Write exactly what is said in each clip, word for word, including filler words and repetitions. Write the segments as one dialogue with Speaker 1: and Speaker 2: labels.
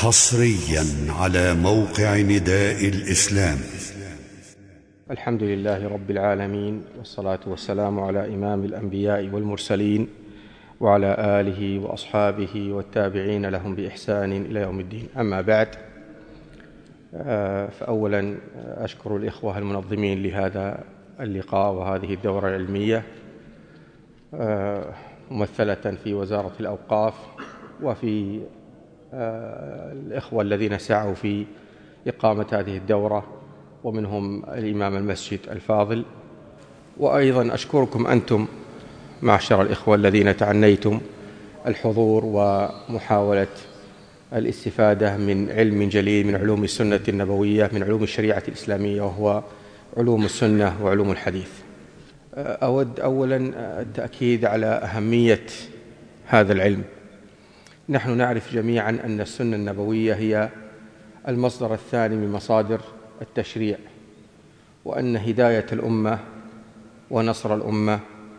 Speaker 1: حصريا على موقع نداء الإسلام.
Speaker 2: الحمد لله رب العالمين، والصلاة والسلام على إمام الأنبياء والمرسلين وعلى آله وأصحابه والتابعين لهم بإحسان إلى يوم الدين. أما بعد، فأولا أشكر الإخوة المنظمين لهذا اللقاء وهذه الدورة العلمية، ممثلة في وزارة الأوقاف وفي الإخوة الذين سعوا في إقامة هذه الدورة، ومنهم الإمام المسجد الفاضل. وأيضا أشكركم أنتم معشر الإخوة الذين تعنيتم الحضور ومحاولة الاستفادة من علم جليل من علوم السنة النبوية، من علوم الشريعة الإسلامية، وهو علوم السنة وعلوم الحديث. أود أولا التأكيد على أهمية هذا العلم. نحن نعرف جميعا أن السنة النبوية هي المصدر الثاني من مصادر التشريع، وأن هداية الأمة ونصر الأمة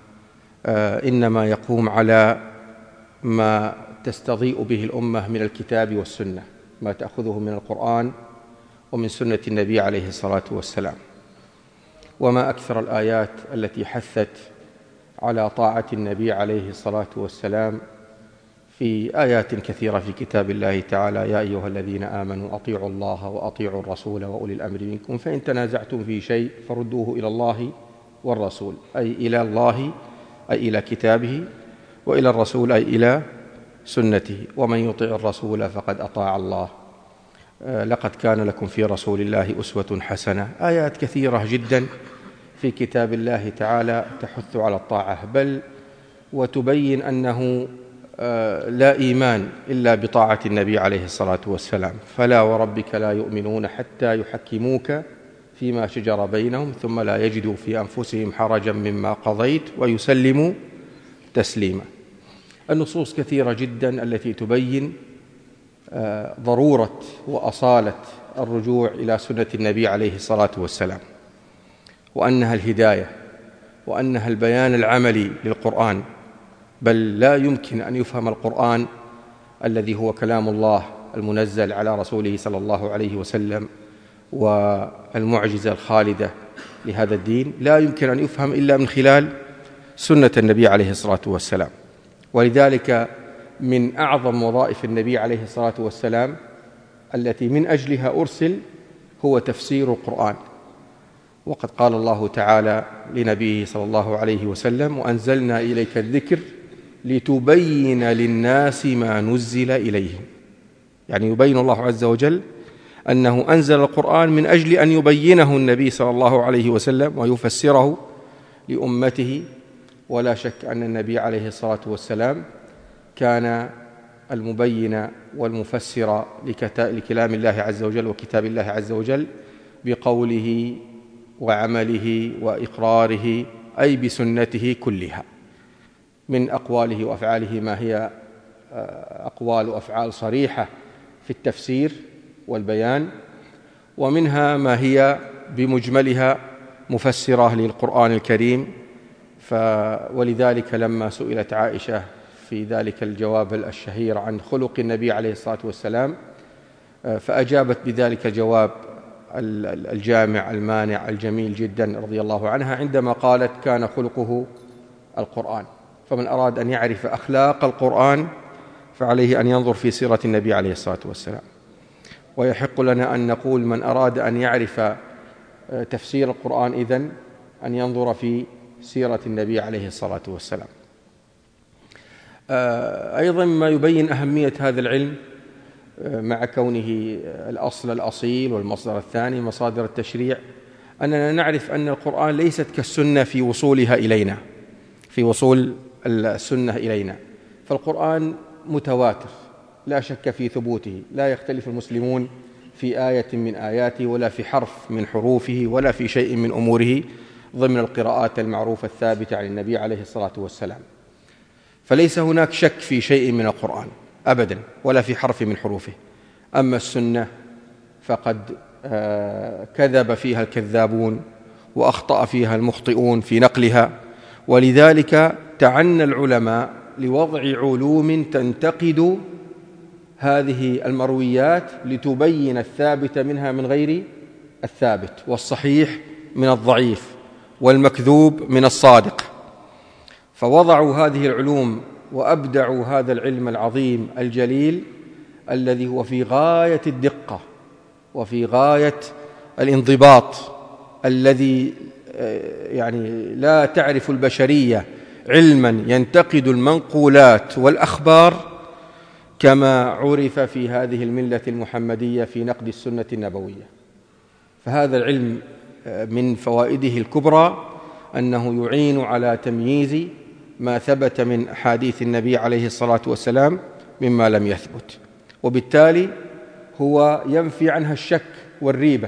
Speaker 2: إنما يقوم على ما تستضيء به الأمة من الكتاب والسنة، ما تأخذه من القرآن ومن سنة النبي عليه الصلاة والسلام. وما أكثر الآيات التي حثت على طاعة النبي عليه الصلاة والسلام في آيات كثيرة في كتاب الله تعالى: يا أيها الذين آمنوا أطيعوا الله وأطيعوا الرسول وأولي الأمر منكم فإن تنازعتم في شيء فردوه إلى الله والرسول، أي إلى الله أي إلى كتابه، وإلى الرسول أي إلى سنته، ومن يطع الرسول فقد أطاع الله، لقد كان لكم في رسول الله أسوة حسنة. آيات كثيرة جدا في كتاب الله تعالى تحث على الطاعة، بل وتبين أنه لا إيمان إلا بطاعة النبي عليه الصلاة والسلام. فلا وربك لا يؤمنون حتى يحكموك فيما شجر بينهم ثم لا يجدوا في أنفسهم حرجا مما قضيت ويسلموا تسليما. النصوص كثيرة جدا التي تبين ضرورة وأصالة الرجوع إلى سنة النبي عليه الصلاة والسلام، وأنها الهداية، وأنها البيان العملي للقرآن. بل لا يمكن أن يفهم القرآن الذي هو كلام الله المنزل على رسوله صلى الله عليه وسلم والمعجزة الخالدة لهذا الدين، لا يمكن أن يفهم إلا من خلال سنة النبي عليه الصلاة والسلام. ولذلك من أعظم وظائف النبي عليه الصلاة والسلام التي من أجلها أرسل هو تفسير القرآن. وقد قال الله تعالى لنبيه صلى الله عليه وسلم: وأنزلنا إليك الذكر لتبين للناس ما نزل إليهم. يعني يبين الله عز وجل أنه أنزل القرآن من أجل أن يبينه النبي صلى الله عليه وسلم ويفسره لأمته. ولا شك أن النبي عليه الصلاة والسلام كان المبين والمفسر لكلام الله عز وجل وكتاب الله عز وجل بقوله وعمله وإقراره، أي بسنته كلها، من أقواله وأفعاله ما هي أقوال وأفعال صريحة في التفسير والبيان، ومنها ما هي بمجملها مفسرة للقرآن الكريم. ولذلك لما سئلت عائشة في ذلك الجواب الشهير عن خلق النبي عليه الصلاة والسلام، فأجابت بذلك الجواب الجامع المانع الجميل جدا رضي الله عنها عندما قالت: كان خلقه القرآن. فمن أراد أن يعرف أخلاق القرآن فعليه أن ينظر في سيرة النبي عليه الصلاة والسلام. ويحق لنا أن نقول: من أراد أن يعرف تفسير القرآن إذن أن ينظر في سيرة النبي عليه الصلاة والسلام. أيضا ما يبين أهمية هذا العلم مع كونه الأصل الأصيل والمصدر الثاني مصادر التشريع، أننا نعرف أن القرآن ليست كالسنة في وصولها إلينا، في وصول السنة إلينا. فالقرآن متواتر لا شك في ثبوته، لا يختلف المسلمون في آية من آياته ولا في حرف من حروفه ولا في شيء من أموره ضمن القراءات المعروفة الثابتة عن النبي عليه الصلاة والسلام. فليس هناك شك في شيء من القرآن أبدا ولا في حرف من حروفه. أما السنة فقد كذب فيها الكذابون وأخطأ فيها المخطئون في نقلها. ولذلك تعنى العلماء لوضع علوم تنتقد هذه المرويات لتبين الثابت منها من غير الثابت، والصحيح من الضعيف، والمكذوب من الصادق. فوضعوا هذه العلوم وأبدعوا هذا العلم العظيم الجليل الذي هو في غاية الدقة وفي غاية الانضباط، الذي يعني لا تعرف البشرية علما ينتقد المنقولات والأخبار كما عرف في هذه الملة المحمدية في نقد السنة النبوية. فهذا العلم من فوائده الكبرى أنه يعين على تمييز ما ثبت من أحاديث النبي عليه الصلاة والسلام مما لم يثبت، وبالتالي هو ينفي عنها الشك والريبة.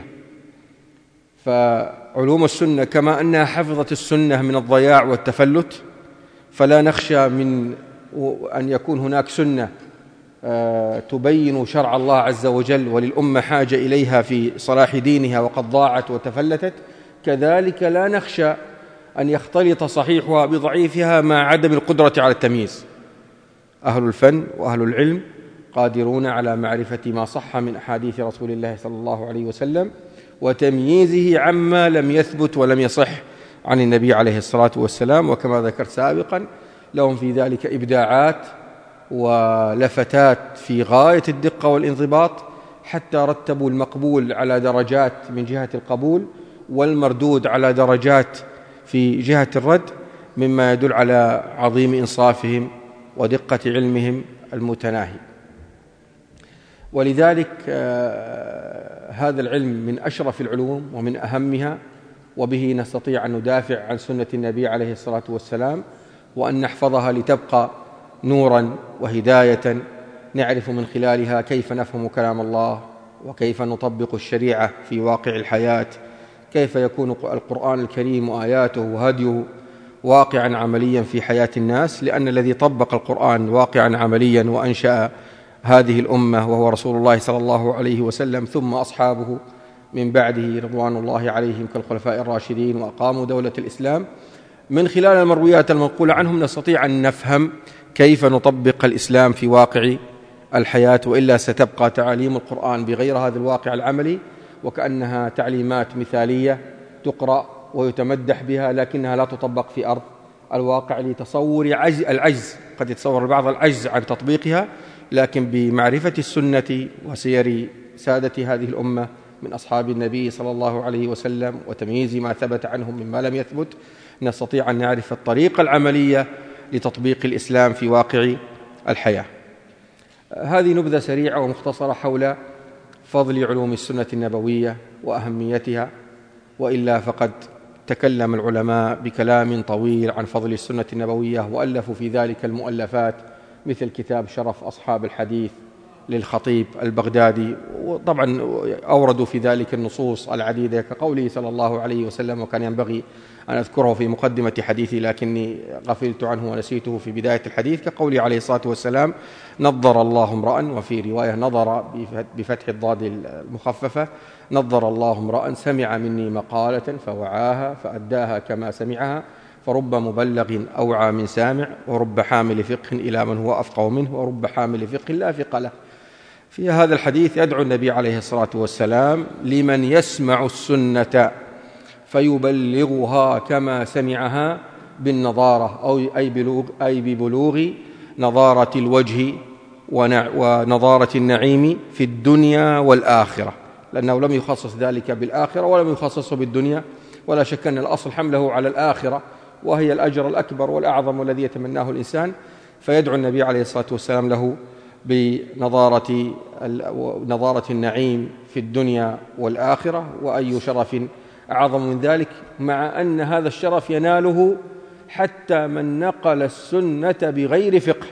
Speaker 2: فعلوم السنة كما أنها حفظت السنة من الضياع والتفلت، فلا نخشى من أن يكون هناك سنة تبين شرع الله عز وجل وللأمة حاجة إليها في صلاح دينها وقد ضاعت وتفلتت، كذلك لا نخشى أن يختلط صحيحها بضعيفها مع عدم القدرة على التمييز. أهل الفن وأهل العلم قادرون على معرفة ما صح من أحاديث رسول الله صلى الله عليه وسلم وتمييزه عما لم يثبت ولم يصح عن النبي عليه الصلاة والسلام. وكما ذكرت سابقا لهم في ذلك إبداعات ولفتات في غاية الدقة والانضباط، حتى رتبوا المقبول على درجات من جهة القبول والمردود على درجات في جهة الرد، مما يدل على عظيم إنصافهم ودقة علمهم المتناهي. ولذلك هذا العلم من أشرف العلوم ومن أهمها، وبه نستطيع أن ندافع عن سنة النبي عليه الصلاة والسلام وأن نحفظها لتبقى نورا وهداية نعرف من خلالها كيف نفهم كلام الله وكيف نطبق الشريعة في واقع الحياة، كيف يكون القرآن الكريم وآياته وهديه واقعا عمليا في حياة الناس، لأن الذي طبق القرآن واقعا عمليا وأنشأ هذه الأمة وهو رسول الله صلى الله عليه وسلم، ثم أصحابه من بعده رضوان الله عليهم كالخلفاء الراشدين وأقاموا دولة الإسلام. من خلال المرويات المنقولة عنهم نستطيع أن نفهم كيف نطبق الإسلام في واقع الحياة، وإلا ستبقى تعاليم القرآن بغير هذا الواقع العملي وكأنها تعليمات مثالية تقرأ ويتمدح بها، لكنها لا تطبق في أرض الواقع لتصور عجز العجز قد يتصور البعض العجز عن تطبيقها. لكن بمعرفة السنة وسير سادة هذه الأمة من أصحاب النبي صلى الله عليه وسلم وتمييز ما ثبت عنهم مما لم يثبت نستطيع أن نعرف الطريقة العملية لتطبيق الإسلام في واقع الحياة. هذه نبذة سريعة ومختصرة حول فضل علوم السنة النبوية وأهميتها، وإلا فقد تكلم العلماء بكلام طويل عن فضل السنة النبوية وألفوا في ذلك المؤلفات، مثل كتاب شرف أصحاب الحديث للخطيب البغدادي، وطبعا أوردوا في ذلك النصوص العديدة كقوله صلى الله عليه وسلم، وكان ينبغي أن أذكره في مقدمة حديثي لكني غفلت عنه ونسيته في بداية الحديث، كقوله عليه الصلاة والسلام نظر الله امرأ، وفي رواية نظر بفتح الضاد المخففة، نظر الله امرأ سمع مني مقالة فوعاها فأداها كما سمعها، فرب مبلغ أوعى من سامع، ورب حامل فقه إلى من هو أفقه منه، ورب حامل فقه لا فقه له. في هذا الحديث يدعو النبي عليه الصلاة والسلام لمن يسمع السنة فيبلغها كما سمعها بالنظارة، أو أي بلوغ أي ببلوغ نظارة الوجه ونظارة النعيم في الدنيا والآخرة، لأنه لم يخصص ذلك بالآخرة ولم يخصصه بالدنيا، ولا شك أن الأصل حمله على الآخرة وهي الأجر الأكبر والأعظم الذي يتمناه الإنسان. فيدعو النبي عليه الصلاة والسلام له بنظارة نظارة النعيم في الدنيا والآخرة، وأي شرف أعظم من ذلك، مع أن هذا الشرف يناله حتى من نقل السنة بغير فقه،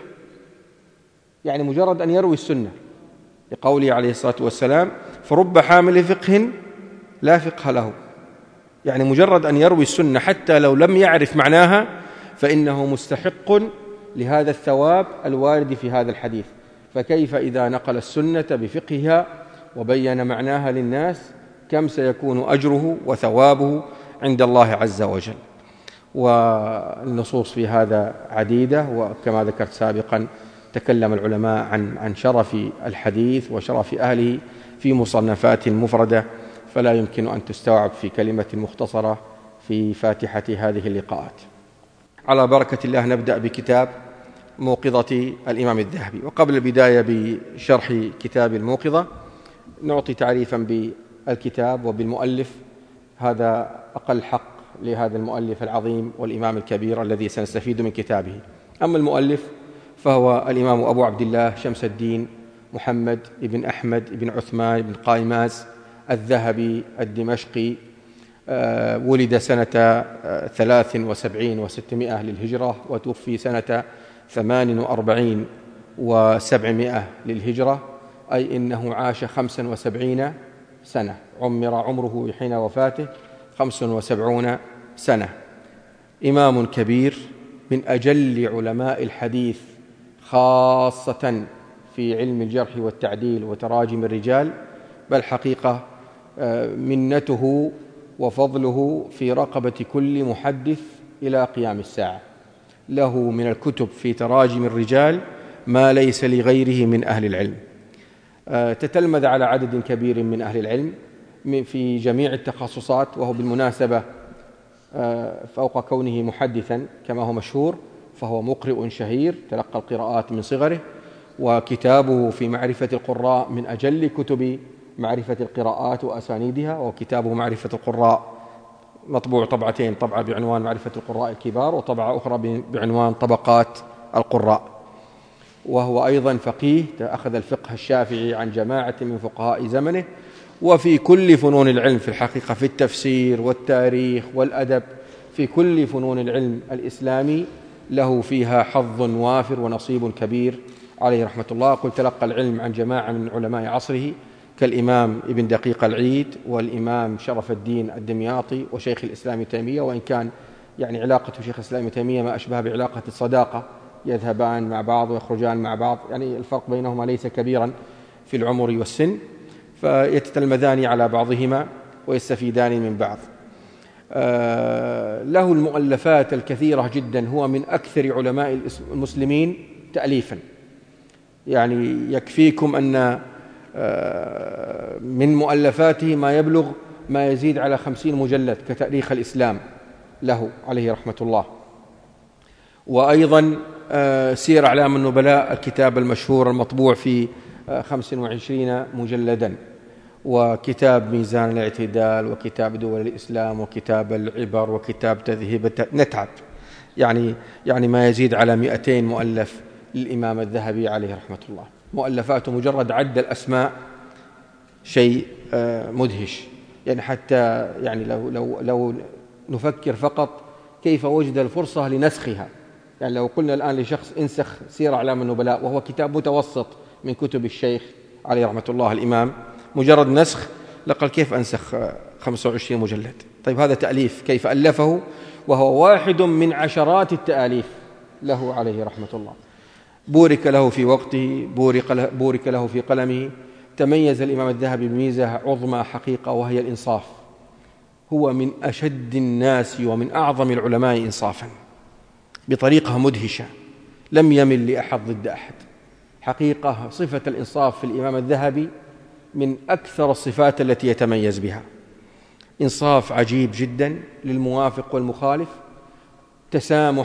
Speaker 2: يعني مجرد أن يروي السنة، لقوله عليه الصلاة والسلام فرب حامل فقه لا فقه له، يعني مجرد أن يروي السنة حتى لو لم يعرف معناها فإنه مستحق لهذا الثواب الوارد في هذا الحديث. فكيف إذا نقل السنة بفقهها وبين معناها للناس، كم سيكون أجره وثوابه عند الله عز وجل. والنصوص في هذا عديدة، وكما ذكرت سابقا تكلم العلماء عن عن شرف الحديث وشرف أهله في مصنفات مفردة، فلا يمكن أن تستوعب في كلمة مختصرة في فاتحة هذه اللقاءات. على بركة الله نبدأ بكتاب موقظة الإمام الذهبي. وقبل البداية بشرح كتاب الموقظة نعطي تعريفا بالكتاب وبالمؤلف، هذا أقل حق لهذا المؤلف العظيم والإمام الكبير الذي سنستفيد من كتابه. أما المؤلف فهو الإمام أبو عبد الله شمس الدين محمد بن أحمد بن عثمان بن قايماز الذهبي الدمشقي. أه ولد سنة أه ثلاث وسبعين وستمائة للهجرة، وتوفي سنة ثمان وأربعين وسبعمائة للهجرة، أي إنه عاش خمسا وسبعين سنة، عمر عمره حين وفاته خمس وسبعون سنة. إمام كبير من أجل علماء الحديث خاصة في علم الجرح والتعديل وتراجم الرجال، بل حقيقة منته وفضله في رقبة كل محدث إلى قيام الساعة. له من الكتب في تراجم الرجال ما ليس لغيره من أهل العلم. تتلمذ على عدد كبير من أهل العلم في جميع التخصصات، وهو بالمناسبة فوق كونه محدثا كما هو مشهور فهو مقرئ شهير تلقى القراءات من صغره، وكتابه في معرفة القراء من أجل كتب معرفة القراءات وأسانيدها، وكتابه معرفة القراء مطبوع طبعتين، طبعة بعنوان معرفة القراء الكبار وطبعة أخرى بعنوان طبقات القراء. وهو أيضا فقيه، أخذ الفقه الشافعي عن جماعة من فقهاء زمنه، وفي كل فنون العلم في الحقيقة، في التفسير والتاريخ والأدب، في كل فنون العلم الإسلامي له فيها حظ وافر ونصيب كبير عليه رحمة الله. قل تلقى العلم عن جماعة من علماء عصره كالإمام ابن دقيق العيد والإمام شرف الدين الدمياطي وشيخ الإسلام ابن تيمية، وإن كان يعني علاقة شيخ الإسلام ابن تيمية ما أشبه بعلاقة الصداقة، يذهبان مع بعض ويخرجان مع بعض، يعني الفرق بينهما ليس كبيرا في العمر والسن، فيتتلمذان على بعضهما ويستفيدان من بعض. آه له المؤلفات الكثيرة جدا، هو من أكثر علماء المسلمين تأليفا، يعني يكفيكم أن آه من مؤلفاته ما يبلغ ما يزيد على خمسين مجلد كتاريخ الإسلام له عليه رحمة الله. وأيضا آه سير أعلام النبلاء، الكتاب المشهور المطبوع في آه خمس وعشرين مجلدا، وكتاب ميزان الاعتدال، وكتاب دول الإسلام، وكتاب العبر، وكتاب تذهيب نتعب، يعني يعني ما يزيد على مئتين مؤلف للإمام الذهبي عليه رحمة الله. مؤلفاته مجرد عد الأسماء شيء مدهش، يعني حتى يعني لو لو لو نفكر فقط كيف وجد الفرصة لنسخها، يعني لو قلنا الآن لشخص انسخ سير أعلام النبلاء وهو كتاب متوسط من كتب الشيخ عليه رحمة الله الإمام، مجرد نسخ لقال كيف أنسخ خمسة وعشرين مجلد؟ طيب هذا تأليف، كيف ألفه وهو واحد من عشرات التأليف له عليه رحمة الله. بورك له في وقته، بورك له, بورك له في قلمه. تميز الإمام الذهبي بميزة عظمى حقيقة، وهي الإنصاف. هو من أشد الناس ومن أعظم العلماء إنصافا بطريقة مدهشة، لم يمل لأحد ضد أحد. حقيقة صفة الإنصاف في الإمام الذهبي من أكثر الصفات التي يتميز بها. إنصاف عجيب جدا للموافق والمخالف، تسامح،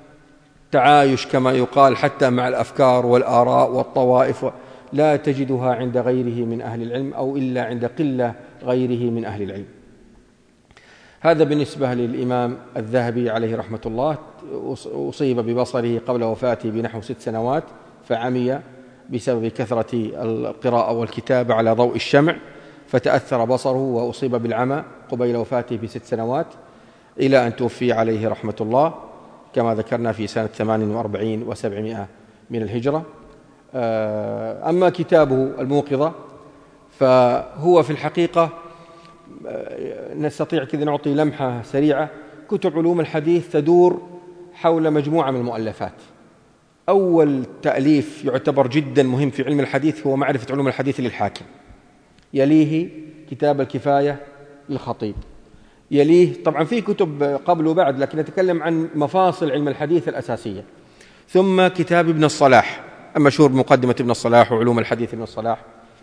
Speaker 2: تعايش كما يقال حتى مع الأفكار والآراء والطوائف، لا تجدها عند غيره من أهل العلم، أو إلا عند قلة غيره من أهل العلم. هذا بالنسبة للإمام الذهبي عليه رحمة الله. أصيب ببصره قبل وفاته بنحو ست سنوات، فعمي بسبب كثرة القراءة والكتابة على ضوء الشمع، فتأثر بصره وأصيب بالعمى قبيل وفاته بست سنوات، إلى أن توفي عليه رحمة الله كما ذكرنا في سنة ثمان وأربعين وسبعمائة من الهجرة. أما كتابه الموقظة فهو في الحقيقة نستطيع كذا نعطي لمحة سريعة. كتب علوم الحديث تدور حول مجموعة من المؤلفات. أول تأليف يعتبر جدا مهم في علم الحديث هو معرفة علوم الحديث للحاكم، يليه كتاب الكفاية للخطيب، يليه طبعا في كتب قبل وبعد، لكن نتكلم عن مفاصل علم الحديث الأساسية، ثم كتاب ابن الصلاح المشهور بمقدمة ابن الصلاح وعلوم الحديث ابن الصلاح.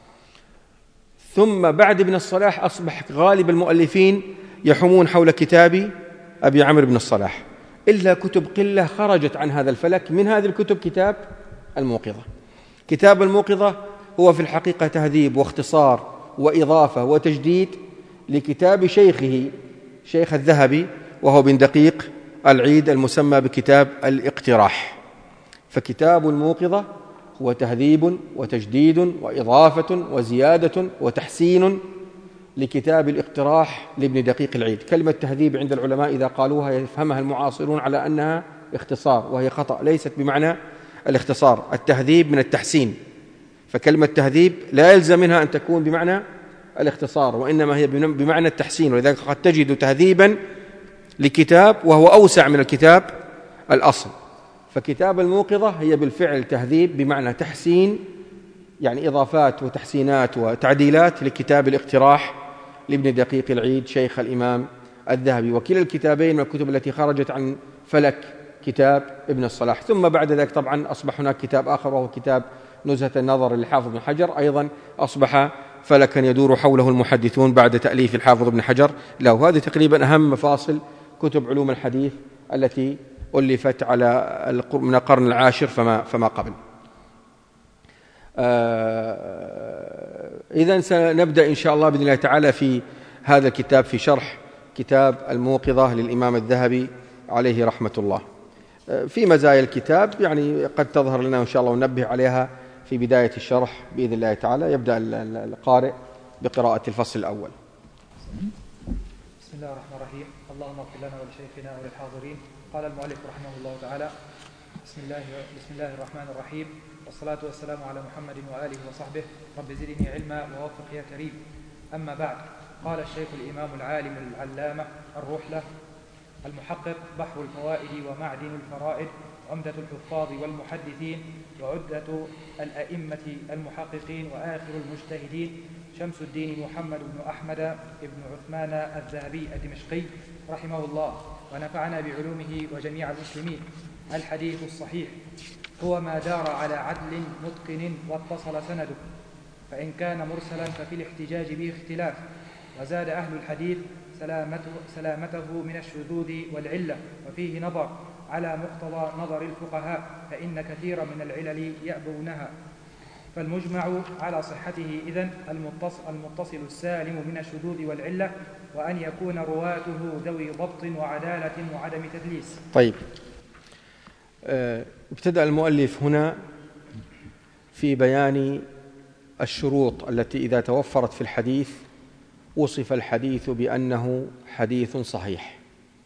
Speaker 2: ثم بعد ابن الصلاح أصبح غالب المؤلفين يحومون حول كتاب أبي عمرو بن الصلاح، إلا كتب قلة خرجت عن هذا الفلك. من هذه الكتب كتاب الموقظة. كتاب الموقظة هو في الحقيقة تهذيب واختصار وإضافة وتجديد لكتاب شيخه شيخ الذهبي، وهو بن دقيق العيد، المسمى بكتاب الاقتراح. فكتاب الموقظة هو تهذيب وتجديد وإضافة وزيادة وتحسين لكتاب الاقتراح لابن دقيق العيد. كلمة تهذيب عند العلماء إذا قالوها يفهمها المعاصرون على أنها اختصار، وهي خطأ، ليست بمعنى الاختصار. التهذيب من التحسين، فكلمة تهذيب لا يلزم منها أن تكون بمعنى الاختصار، وإنما هي بمعنى التحسين. ولذلك قد تجد تهذيبا لكتاب وهو أوسع من الكتاب الأصل. فكتاب الموقظة هي بالفعل تهذيب بمعنى تحسين، يعني إضافات وتحسينات وتعديلات لكتاب الاقتراح لابن دقيق العيد شيخ الإمام الذهبي. وكلا الكتابين من الكتب التي خرجت عن فلك كتاب ابن الصلاح. ثم بعد ذلك طبعا أصبح هناك كتاب آخر وهو كتاب نزهة النظر للحافظ بن حجر، أيضا أصبح فلكا يدور حوله المحدثون بعد تأليف الحافظ بن حجر له. هذه تقريبا أهم مفاصل كتب علوم الحديث التي ألفت على من القرن العاشر فما, فما قبل. إذن سنبدأ إن شاء الله بإذن الله تعالى في هذا الكتاب في شرح كتاب الموقظة للإمام الذهبي عليه رحمة الله. في مزايا الكتاب يعني قد تظهر لنا إن شاء الله وننبه عليها في بداية الشرح بإذن الله تعالى. يبدأ القارئ بقراءة الفصل الأول.
Speaker 3: بسم الله الرحمن الرحيم. اللهم اغفر لنا ولشيخنا وللحاضرين. قال المؤلف رحمه الله تعالى: بسم الله بسم الله الرحمن الرحيم، والصلاة والسلام على محمد وآله وصحبه، رب زدني علما ووفق يا كريم. أما بعد، قال الشيخ الإمام العالم العلامة الرحلة المحقق بحر الفوائد ومعدن الفرائد، عمدة الحفاظ والمحدثين وعدة الأئمة المحققين وآخر المجتهدين، شمس الدين محمد بن أحمد بن عثمان الذهبي الدمشقي رحمه الله، ونفعنا بعلومه وجميع المسلمين. الحديث الصحيح هو ما دار على عدل متقن واتصل سنده، فإن كان مرسلا ففي الاحتجاج به اختلاف. وزاد أهل الحديث سلامته, سلامته من الشذوذ والعلة، وفيه نظر على مقتضى نظر الفقهاء، فإن كثيرا من العلل يأبونها. فالمجمع على صحته إذن المتصل, المتصل السالم من الشذوذ والعلة، وأن يكون رواته ذوي ضبط وعدالة وعدم تدليس.
Speaker 2: طيب، ابتدأ المؤلف هنا في بيان الشروط التي إذا توفرت في الحديث وصف الحديث بأنه حديث صحيح،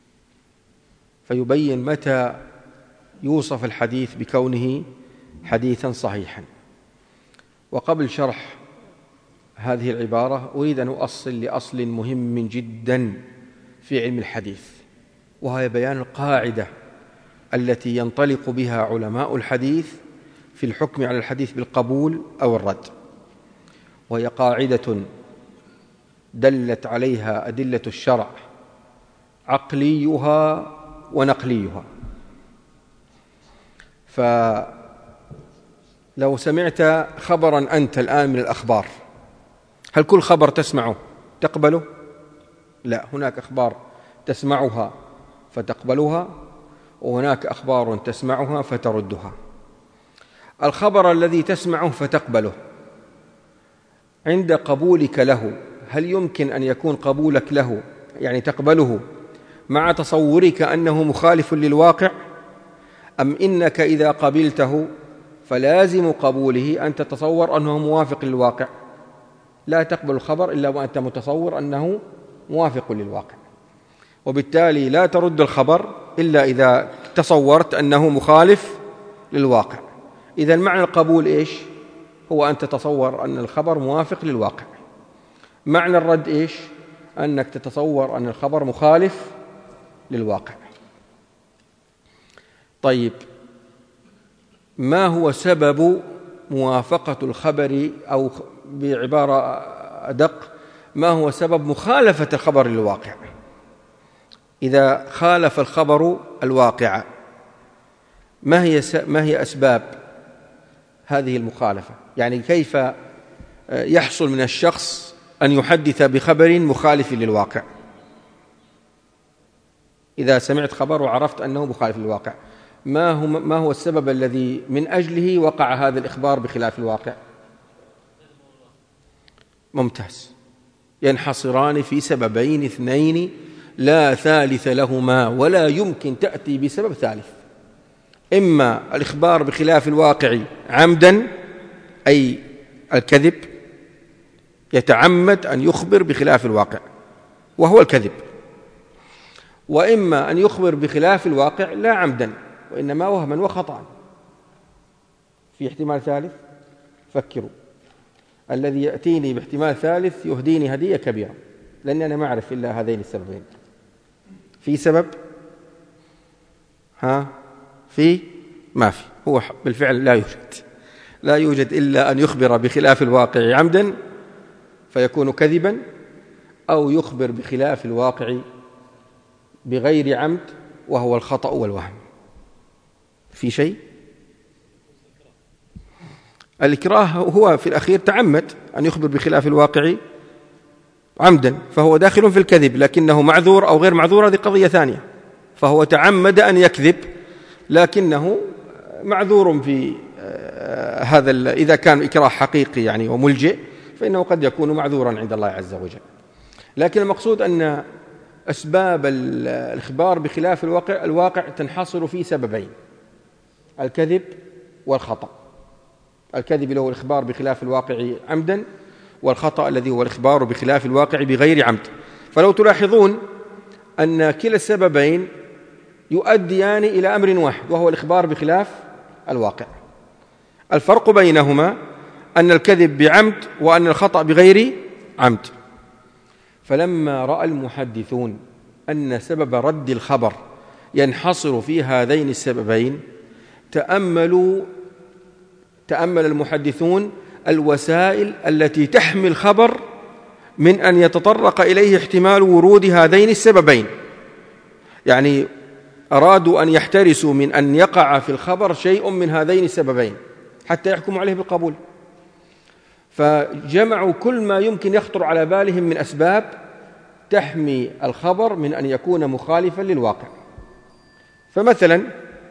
Speaker 2: فيبين متى يوصف الحديث بكونه حديثا صحيحا. وقبل شرح هذه العبارة أريد أن أؤصل لأصل مهم جدا في علم الحديث، وهي بيان القاعدة التي ينطلق بها علماء الحديث في الحكم على الحديث بالقبول أو الرد، وهي قاعدة دلت عليها أدلة الشرع عقليها ونقليها. فلو سمعت خبرا أنت الآن من الأخبار، هل كل خبر تسمعه تقبله؟ لا، هناك أخبار تسمعها فتقبلها، وهناك أخبار تسمعها فتردها. الخبر الذي تسمعه فتقبله، عند قبولك له هل يمكن أن يكون قبولك له يعني تقبله مع تصورك أنه مخالف للواقع، أم إنك إذا قبلته فلازم قبوله أن تتصور أنه موافق للواقع؟ لا تقبل الخبر إلا وأنت متصور أنه موافق للواقع، وبالتالي لا ترد الخبر إلا إذا تصورت أنه مخالف للواقع. إذن معنى القبول إيش؟ هو أن تتصور أن الخبر موافق للواقع. معنى الرد إيش؟ أنك تتصور أن الخبر مخالف للواقع. طيب، ما هو سبب موافقة الخبر، أو بعبارة أدق، ما هو سبب مخالفة الخبر للواقع؟ إذا خالف الخبر الواقع، ما هي ما هي أسباب هذه المخالفة. يعني كيف يحصل من الشخص أن يحدث بخبر مخالف للواقع؟ إذا سمعت خبر وعرفت أنه مخالف للواقع، ما هو, ما هو السبب الذي من أجله وقع هذا الإخبار بخلاف الواقع؟ ممتاز. ينحصران في سببين اثنين لا ثالث لهما، ولا يمكن تأتي بسبب ثالث. إما الإخبار بخلاف الواقع عمدا، أي الكذب، يتعمد أن يخبر بخلاف الواقع وهو الكذب، وإما أن يخبر بخلاف الواقع لا عمدا وإنما وهما وخطأ. في احتمال ثالث؟ فكروا. الذي يأتيني باحتمال ثالث يهديني هدية كبيرة، لأني أنا ما أعرف إلا هذين السببين. في سبب؟ ها؟ في؟ ما في. هو بالفعل لا يوجد، لا يوجد إلا أن يخبر بخلاف الواقع عمدا فيكون كذبا، أو يخبر بخلاف الواقع بغير عمد وهو الخطأ والوهم. في شيء؟ الإكراه هو في الأخير تعمد أن يخبر بخلاف الواقع عمدا، فهو داخل في الكذب، لكنه معذور أو غير معذور هذه قضية ثانية. فهو تعمد أن يكذب لكنه معذور في هذا. إذا كان إكراه حقيقي يعني وملجئ فإنه قد يكون معذورا عند الله عز وجل. لكن المقصود أن أسباب الإخبار بخلاف الواقع الواقع تنحصر في سببين: الكذب والخطأ. الكذب اللي هو الإخبار بخلاف الواقع عمدا، والخطأ الذي هو الإخبار بخلاف الواقع بغير عمد. فلو تلاحظون أن كلا السببين يؤديان إلى أمر واحد وهو الإخبار بخلاف الواقع. الفرق بينهما أن الكذب بعمد وأن الخطأ بغير عمد. فلما رأى المحدثون أن سبب رد الخبر ينحصر في هذين السببين، تأملوا تأمل المحدثون الوسائل التي تحمي الخبر من أن يتطرق إليه احتمال ورود هذين السببين. يعني أرادوا أن يحترسوا من أن يقع في الخبر شيء من هذين السببين حتى يحكموا عليه بالقبول، فجمعوا كل ما يمكن يخطر على بالهم من أسباب تحمي الخبر من أن يكون مخالفا للواقع. فمثلا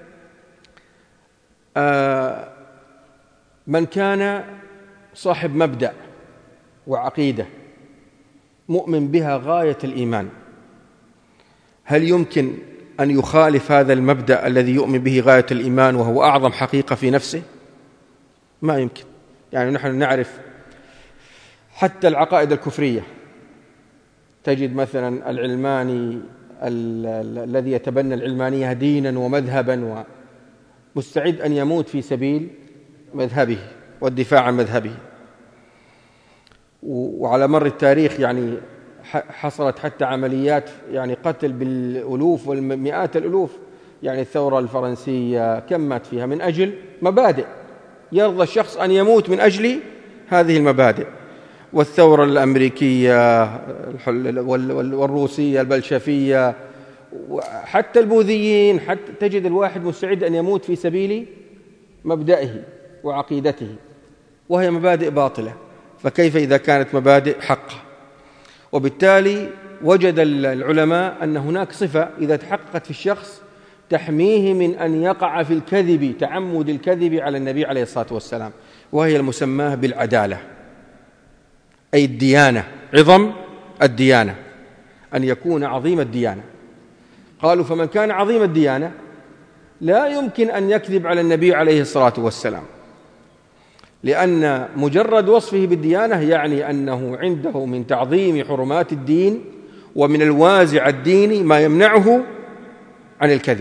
Speaker 2: آه من كان صاحب مبدأ وعقيدة مؤمن بها غاية الإيمان، هل يمكن أن يخالف هذا المبدأ الذي يؤمن به غاية الإيمان وهو أعظم حقيقة في نفسه؟ ما يمكن. يعني نحن نعرف حتى العقائد الكفرية، تجد مثلا العلماني الذي يتبنى العلمانية دينا ومذهبا ومستعد أن يموت في سبيل مذهبه والدفاع عن مذهبه. وعلى مر التاريخ يعني حصلت حتى عمليات يعني قتل بالألوف والمئات الألوف. يعني الثورة الفرنسية كم مات فيها من أجل مبادئ، يرضى الشخص أن يموت من أجل هذه المبادئ. والثورة الأمريكية والروسية البلشفية وحتى البوذيين، حتى تجد الواحد مستعد أن يموت في سبيل مبدئه وعقيدته، وهي مبادئ باطلة، فكيف إذا كانت مبادئ حقة؟ وبالتالي وجد العلماء أن هناك صفة إذا تحققت في الشخص تحميه من أن يقع في الكذب، تعمد الكذب على النبي عليه الصلاة والسلام، وهي المسماه بالعدالة، أي الديانة، عظم الديانة، أن يكون عظيم الديانة. قالوا فمن كان عظيم الديانة لا يمكن أن يكذب على النبي عليه الصلاة والسلام، لأن مجرد وصفه بالديانة يعني أنه عنده من تعظيم حرمات الدين ومن الوازع الديني ما يمنعه عن الكذب.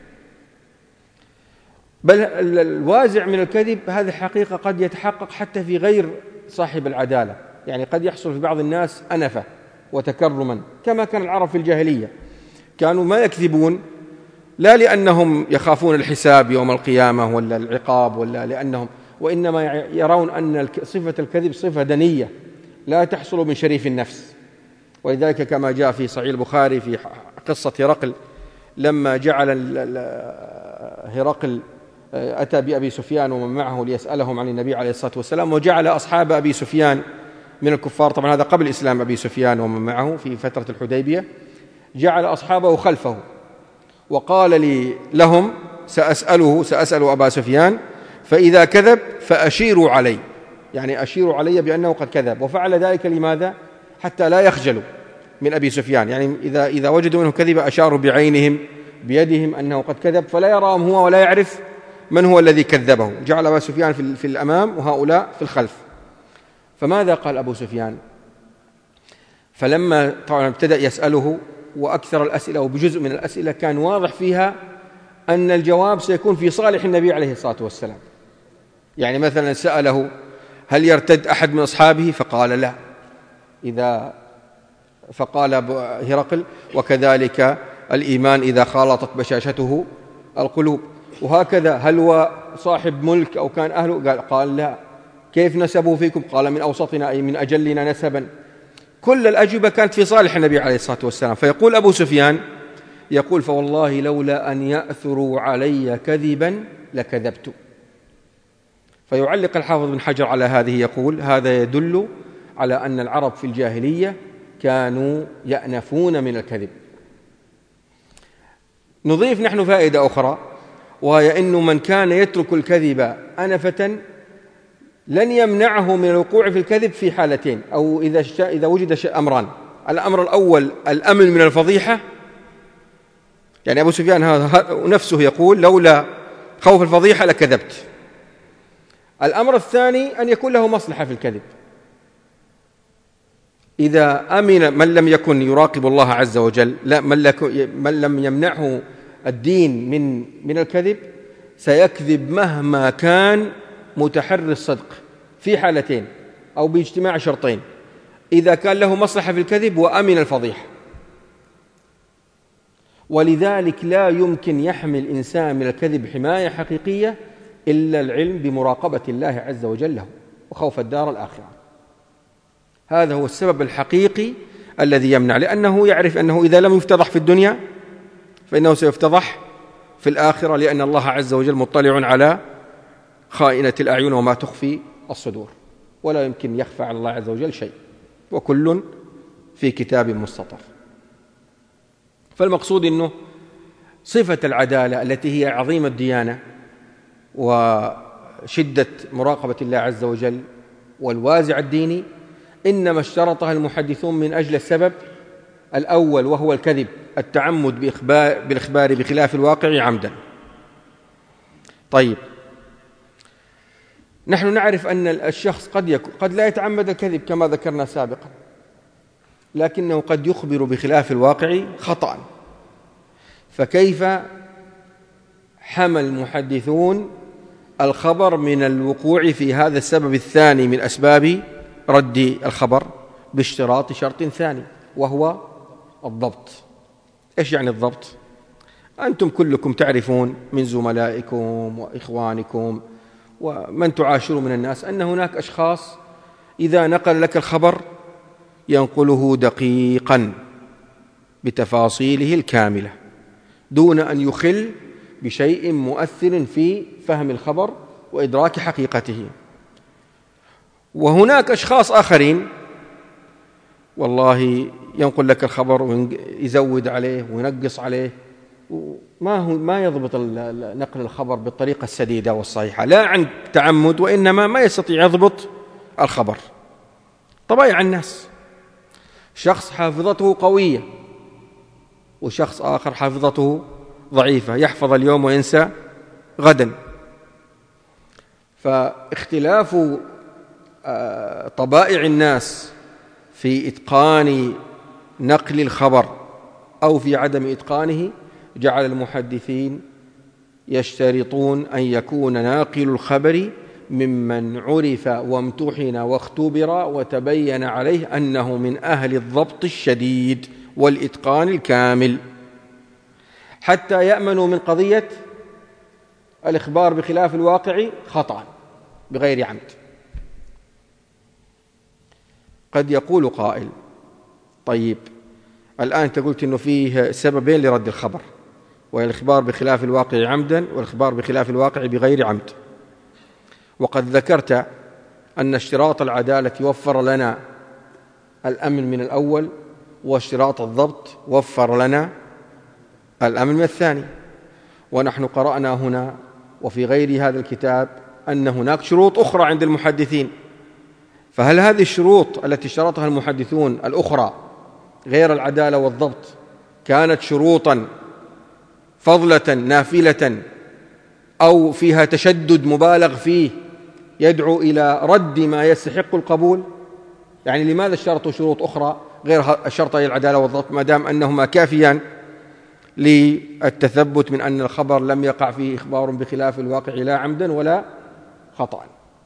Speaker 2: بل الوازع من الكذب هذه حقيقة قد يتحقق حتى في غير صاحب العدالة. يعني قد يحصل في بعض الناس أنفة وتكرما، كما كان العرب في الجاهلية، كانوا ما يكذبون لا لأنهم يخافون الحساب يوم القيامة ولا العقاب ولا لأنهم، وإنما يرون أن صفة الكذب صفة دنية لا تحصل من شريف النفس. ولذلك كما جاء في صحيح البخاري في قصة هرقل، لما جعل هرقل أتى بأبي سفيان ومن معه ليسألهم عن النبي عليه الصلاة والسلام، وجعل أصحاب أبي سفيان من الكفار، طبعا هذا قبل إسلام أبي سفيان ومن معه في فترة الحديبية، جعل أصحابه خلفه وقال لي لهم سأسأله سأسأل أبا سفيان فإذا كذب فأشيروا علي، يعني أشيروا علي بأنه قد كذب. وفعل ذلك لماذا؟ حتى لا يخجلوا من أبي سفيان، يعني إذا, إذا وجدوا منه كذب أشاروا بعينهم بيدهم أنه قد كذب، فلا يراهم هو ولا يعرف من هو الذي كذبه. جعل أبا سفيان في, في الأمام وهؤلاء في الخلف. فماذا قال أبو سفيان؟ فلما طبعا ابتدأ يسأله، وأكثر الأسئلة وبجزء من الأسئلة كان واضح فيها أن الجواب سيكون في صالح النبي عليه الصلاة والسلام. يعني مثلا سأله هل يرتد أحد من أصحابه؟ فقال لا. إذا فقال هرقل وكذلك الإيمان إذا خالطت بشاشته القلوب. وهكذا هل هو صاحب ملك أو كان أهله؟ قال, قال لا. كيف نسبه فيكم؟ قال من أوسطنا أي من أجلنا نسبا. كل الأجوبة كانت في صالح النبي عليه الصلاة والسلام. فيقول أبو سفيان يقول فوالله لولا أن يأثروا علي كذبا لكذبت. فيعلق الحافظ بن حجر على هذه يقول هذا يدل على أن العرب في الجاهلية كانوا يأنفون من الكذب. نضيف نحن فائدة أخرى، وهي أن من كان يترك الكذب أنفة لن يمنعه من الوقوع في الكذب في حالتين، أو إذا, إذا وجد أمران. الأمر الأول الأمن من الفضيحة، يعني أبو سفيان هذا نفسه يقول لولا خوف الفضيحة لكذبت. الأمر الثاني أن يكون له مصلحة في الكذب. إذا أمن من لم يكن يراقب الله عز وجل، لا من لم يمنعه الدين من من الكذب سيكذب مهما كان متحري الصدق في حالتين أو باجتماع شرطين: إذا كان له مصلحة في الكذب وأمن الفضيحة. ولذلك لا يمكن يحمي الإنسان من الكذب حماية حقيقية إلا العلم بمراقبة الله عز وجل له وخوف الدار الآخرة. هذا هو السبب الحقيقي الذي يمنع، لأنه يعرف أنه إذا لم يفتضح في الدنيا فإنه سيفتضح في الآخرة، لأن الله عز وجل مطلع على خائنة الأعين وما تخفي الصدور، ولا يمكن يخفى على الله عز وجل شيء، وكل في كتاب مستطر. فالمقصود أنه صفة العدالة التي هي عظيم الديانة وشدة مراقبة الله عز وجل والوازع الديني إنما اشترطها المحدثون من أجل السبب الأول، وهو الكذب، التعمد بإخبار بالإخبار بخلاف الواقع عمدا. طيب، نحن نعرف أن الشخص قد يكون قد لا يتعمد الكذب كما ذكرنا سابقا، لكنه قد يخبر بخلاف الواقع خطأ. فكيف حمل المحدثون الخبر من الوقوع في هذا السبب الثاني من أسباب رد الخبر باشتراط شرط ثاني، وهو الضبط. إيش يعني الضبط؟ أنتم كلكم تعرفون من زملائكم وإخوانكم ومن تعاشروا من الناس أن هناك أشخاص إذا نقل لك الخبر ينقله دقيقا بتفاصيله الكاملة دون أن يخل بشيء مؤثر في فهم الخبر وإدراك حقيقته. وهناك أشخاص آخرين والله ينقل لك الخبر ويزود عليه وينقص عليه، ما هو ما يضبط نقل الخبر بالطريقة السديدة والصحيحة، لا عن تعمد وإنما ما يستطيع يضبط الخبر. طبيعة الناس، شخص حافظته قوية وشخص آخر حافظته ضعيفة، يحفظ اليوم وينسى غدا. فاختلاف طبائع الناس في إتقان نقل الخبر أو في عدم إتقانه جعل المحدثين يشترطون أن يكون ناقل الخبر ممن عرف وامتحن واختبر وتبين عليه أنه من أهل الضبط الشديد والإتقان الكامل، حتى يأمنوا من قضية الإخبار بخلاف الواقع خطأ بغير عمد. قد يقول قائل: طيب الآن أنت قلت أنه فيه سببين لرد الخبر، وهي الإخبار بخلاف الواقع عمدا والإخبار بخلاف الواقع بغير عمد. وقد ذكرت أن اشتراط العدالة وفر لنا الأمن من الأول، واشتراط الضبط وفر لنا الأمن من الثاني. ونحن قرأنا هنا وفي غير هذا الكتاب أن هناك شروط أخرى عند المحدثين، فهل هذه الشروط التي اشترطها المحدثون الأخرى غير العدالة والضبط كانت شروطا فضلة نافلة أو فيها تشدد مبالغ فيه يدعو إلى رد ما يستحق القبول؟ يعني لماذا اشترطوا شروط أخرى غير شرطي العدالة والضبط ما دام أنهما كافيان للتثبت من أن الخبر لم يقع فيه إخبار بخلاف الواقع لا عمدا ولا خطأ؟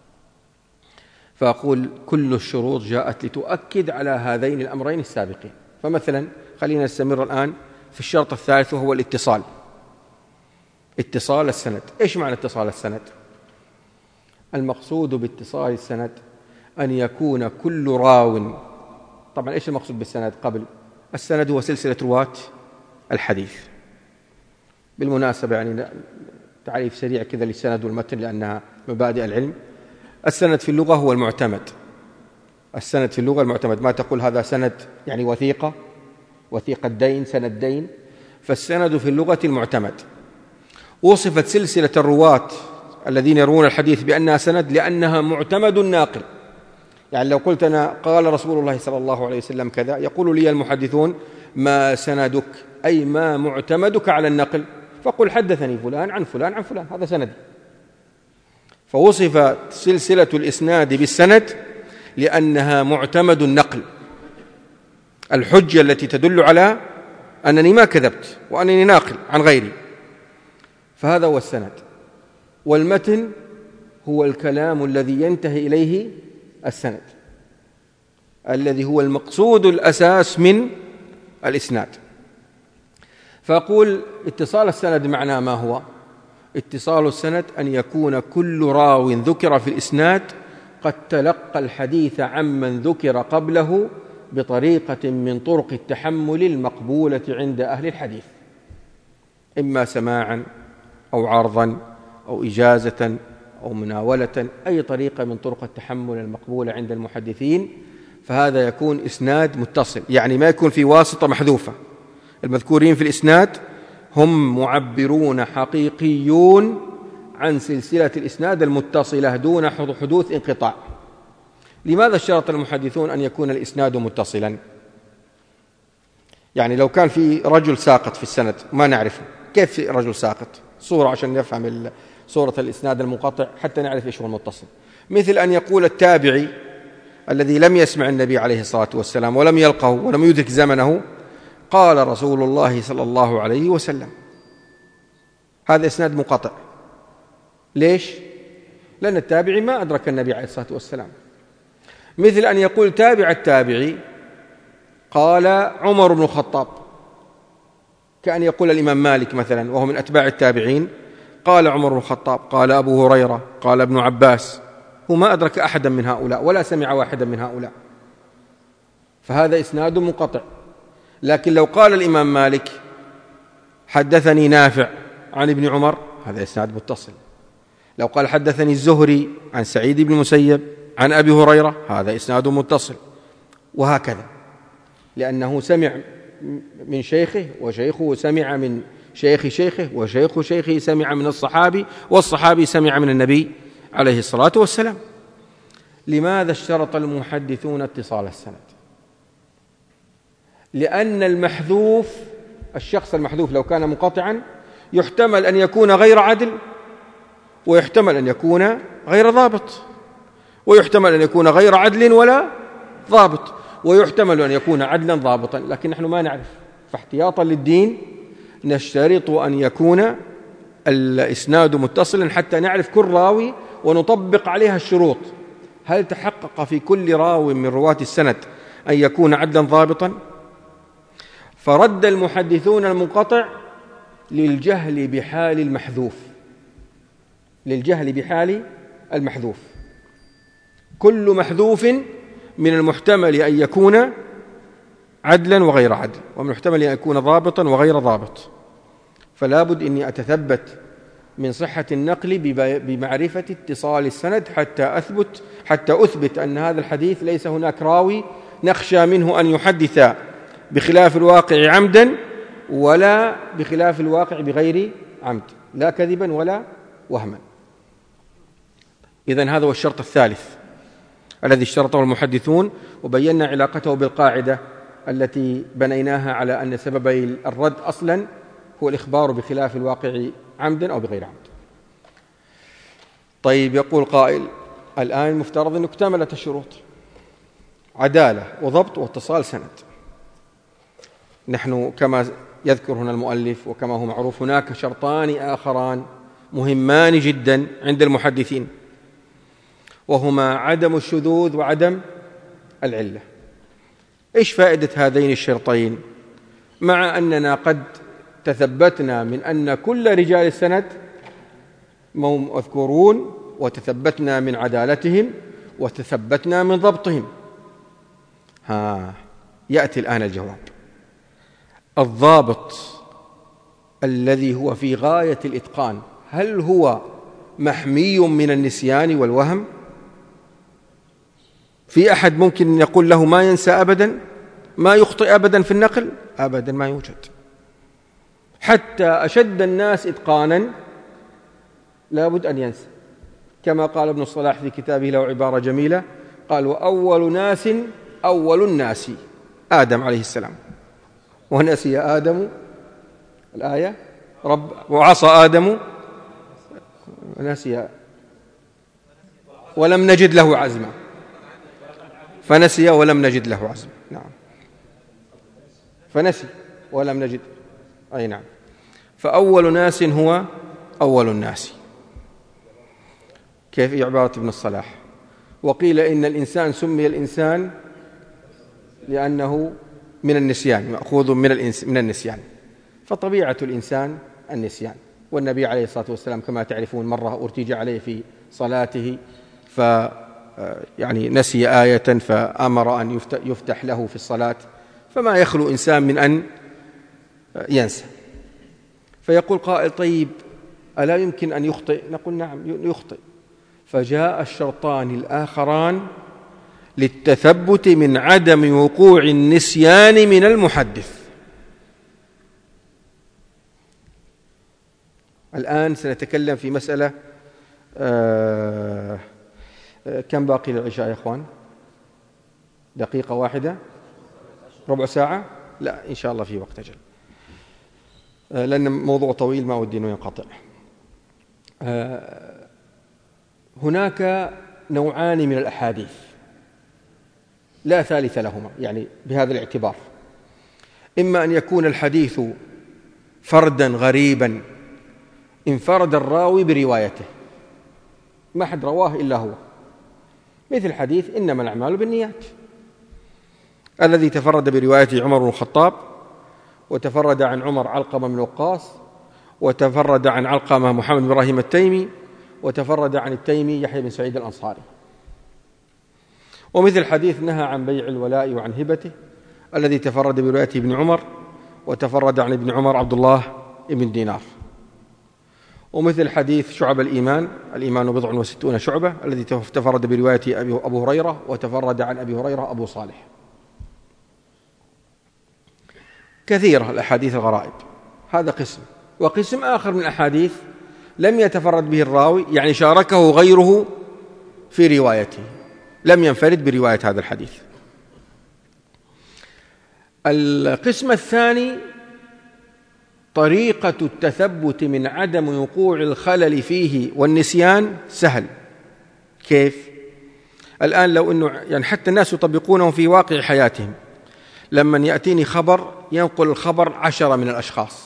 Speaker 2: فأقول كل الشروط جاءت لتؤكد على هذين الأمرين السابقين. فمثلا خلينا نستمر الآن في الشرط الثالث وهو الاتصال. اتصال السند. إيش معنى اتصال السند؟ المقصود باتصال السند أن يكون كل راو، طبعا إيش المقصود بالسند قبل؟ السند هو سلسلة رواة الحديث. بالمناسبة يعني تعريف سريع كذا للسند والمتن لأنها مبادئ العلم. السند في اللغة هو المعتمد. السند في اللغة المعتمد، ما تقول هذا سند يعني وثيقة، وثيقة دين، سند دين. فالسند في اللغة المعتمد. وصفت سلسلة الرواة الذين يروون الحديث بأنها سند لأنها معتمد ناقل. يعني لو قلت أنا قال رسول الله صلى الله عليه وسلم كذا، يقول لي المحدثون ما سندك، أي ما معتمدك على النقل، فقل حدثني فلان عن فلان عن فلان، هذا سندي. فوصفت سلسلة الإسناد بالسند لأنها معتمد النقل، الحجة التي تدل على أنني ما كذبت وأنني ناقل عن غيري، فهذا هو السند. والمتن هو الكلام الذي ينتهي إليه السند، الذي هو المقصود الأساس من الإسناد. فأقول اتصال السند معناه ما هو؟ اتصال السند أن يكون كل راو ذكر في الإسناد قد تلقى الحديث عمن ذكر قبله بطريقة من طرق التحمل المقبولة عند أهل الحديث، إما سماعا أو عرضا أو إجازة أو مناولة، أي طريقة من طرق التحمل المقبولة عند المحدثين، فهذا يكون إسناد متصل. يعني ما يكون في واسطة محذوفة. المذكورين في الإسناد هم معبرون حقيقيون عن سلسلة الإسناد المتصلة دون حدوث انقطاع. لماذا اشترط المحدثون أن يكون الإسناد متصلا؟ يعني لو كان في رجل ساقط في السند ما نعرفه، كيف في رجل ساقط؟ صورة عشان نفهم صورة الإسناد المنقطع حتى نعرف إيش هو المتصل. مثل أن يقول التابعي الذي لم يسمع النبي عليه الصلاة والسلام ولم يلقه ولم يدرك زمنه قال رسول الله صلى الله عليه وسلم، هذا إسناد منقطع. ليش؟ لأن التابعي ما أدرك النبي عليه الصلاة والسلام. مثل أن يقول تابع التابعي قال عمر بن الخطاب، كأن يقول الإمام مالك مثلا وهو من أتباع التابعين قال عمر بن الخطاب، قال أبو هريرة، قال ابن عباس، هو ما أدرك أحدا من هؤلاء ولا سمع واحدا من هؤلاء، فهذا إسناد منقطع. لكن لو قال الإمام مالك حدثني نافع عن ابن عمر، هذا إسناد متصل. لو قال حدثني الزهري عن سعيد بن المسيب عن أبي هريرة، هذا إسناد متصل، وهكذا، لأنه سمع من شيخه وشيخه سمع من شيخ شيخه وشيخ شيخه سمع من الصحابي والصحابي سمع من النبي عليه الصلاة والسلام. لماذا اشترط المحدثون اتصال السند؟ لأن المحذوف، الشخص المحذوف لو كان منقطعا يحتمل أن يكون غير عدل، ويحتمل أن يكون غير ضابط، ويحتمل أن يكون غير عدل ولا ضابط، ويحتمل أن يكون عدلا ضابطا، لكن نحن ما نعرف. فاحتياطا للدين نشترط أن يكون الإسناد متصلا حتى نعرف كل راوي ونطبق عليها الشروط. هل تحقق في كل راوي من رواة السند أن يكون عدلا ضابطا؟ فرد المحدثون المنقطع للجهل بحال المحذوف، للجهل بحال المحذوف. كل محذوف من المحتمل أن يكون عدلا وغير عدل، ومن المحتمل أن يكون ضابطا وغير ضابط، فلا بد إني أتثبت من صحة النقل بمعرفة اتصال السند حتى أثبت حتى أثبت أن هذا الحديث ليس هناك راوي نخشى منه أن يحدث بخلاف الواقع عمدا ولا بخلاف الواقع بغير عمد، لا كذبا ولا وهما. إذن هذا هو الشرط الثالث الذي اشترطه المحدثون، وبينا علاقته بالقاعدة التي بنيناها على أن سببي الرد أصلا هو الإخبار بخلاف الواقع عمدا أو بغير عمد. طيب، يقول قائل الآن مفترض أن اكتملت الشروط: عدالة وضبط واتصال سند. نحن كما يذكر هنا المؤلف وكما هو معروف هناك شرطان آخران مهمان جدا عند المحدثين، وهما عدم الشذوذ وعدم العلة. إيش فائدة هذين الشرطين مع أننا قد تثبتنا من أن كل رجال السند مذكورون، وتثبتنا من عدالتهم، وتثبتنا من ضبطهم؟ ها يأتي الآن الجواب. الضابط الذي هو في غاية الإتقان هل هو محمي من النسيان والوهم؟ في أحد ممكن يقول له ما ينسى أبدا، ما يخطئ أبدا في النقل؟ أبدا ما يوجد. حتى أشد الناس إتقانا لابد أن ينسى، كما قال ابن الصلاح في كتابه له عبارة جميلة، قال: وأول ناس أول الناس آدم عليه السلام، ونسي آدم الآية رب وعصى آدم ونسي ولم نجد له عزما، فنسي ولم نجد له عزما. نعم، فنسي ولم نجد، أي نعم. فأول ناس هو أول الناس. كيف عبارة ابن الصلاح؟ وقيل إن الإنسان سمي الإنسان لأنه من النسيان، مأخوذ من الإنس من النسيان، فطبيعة الإنسان النسيان. والنبي عليه الصلاة والسلام كما تعرفون مرة ارتجى عليه في صلاته ف يعني نسي آية فأمر أن يفتح له في الصلاة، فما يخلو إنسان من أن ينسى. فيقول قائل: طيب ألا يمكن أن يخطئ؟ نقول نعم يخطئ. فجاء الشرطان الآخران للتثبت من عدم وقوع النسيان من المحدث. الآن سنتكلم في مسألة آه كم باقي للعشاء يا إخوان؟ دقيقة واحدة؟ ربع ساعة؟ لا إن شاء الله في وقت أجل، آه لأن موضوع طويل ما ودي أنه ينقطع. آه هناك نوعان من الأحاديث لا ثالث لهما، يعني بهذا الاعتبار: إما أن يكون الحديث فردا غريبا انفرد الراوي بروايته، ما حد رواه إلا هو، مثل حديث إنما الأعمال بالنيات الذي تفرد بروايته عمر بن الخطاب، وتفرد عن عمر علقمة بن وقاص، وتفرد عن علقمة محمد بن إبراهيم التيمي، وتفرد عن التيمي يحيى بن سعيد الأنصاري. ومثل حديث نهى عن بيع الولاء وعن هبته الذي تفرد بروايته ابن عمر، وتفرد عن ابن عمر عبد الله بن دينار. ومثل حديث شعب الإيمان، الإيمان بضع وستون شعبة الذي تفرد بروايته أبو هريرة، وتفرد عن أبي هريرة أبو صالح. كثيرة الأحاديث الغرائب، هذا قسم. وقسم آخر من الأحاديث لم يتفرد به الراوي، يعني شاركه غيره في روايته، لم ينفرد برواية هذا الحديث. القسم الثاني طريقة التثبت من عدم وقوع الخلل فيه والنسيان سهل. كيف؟ الآن لو أنه يعني حتى الناس يطبقونه في واقع حياتهم، لما يأتيني خبر ينقل الخبر عشرة من الأشخاص،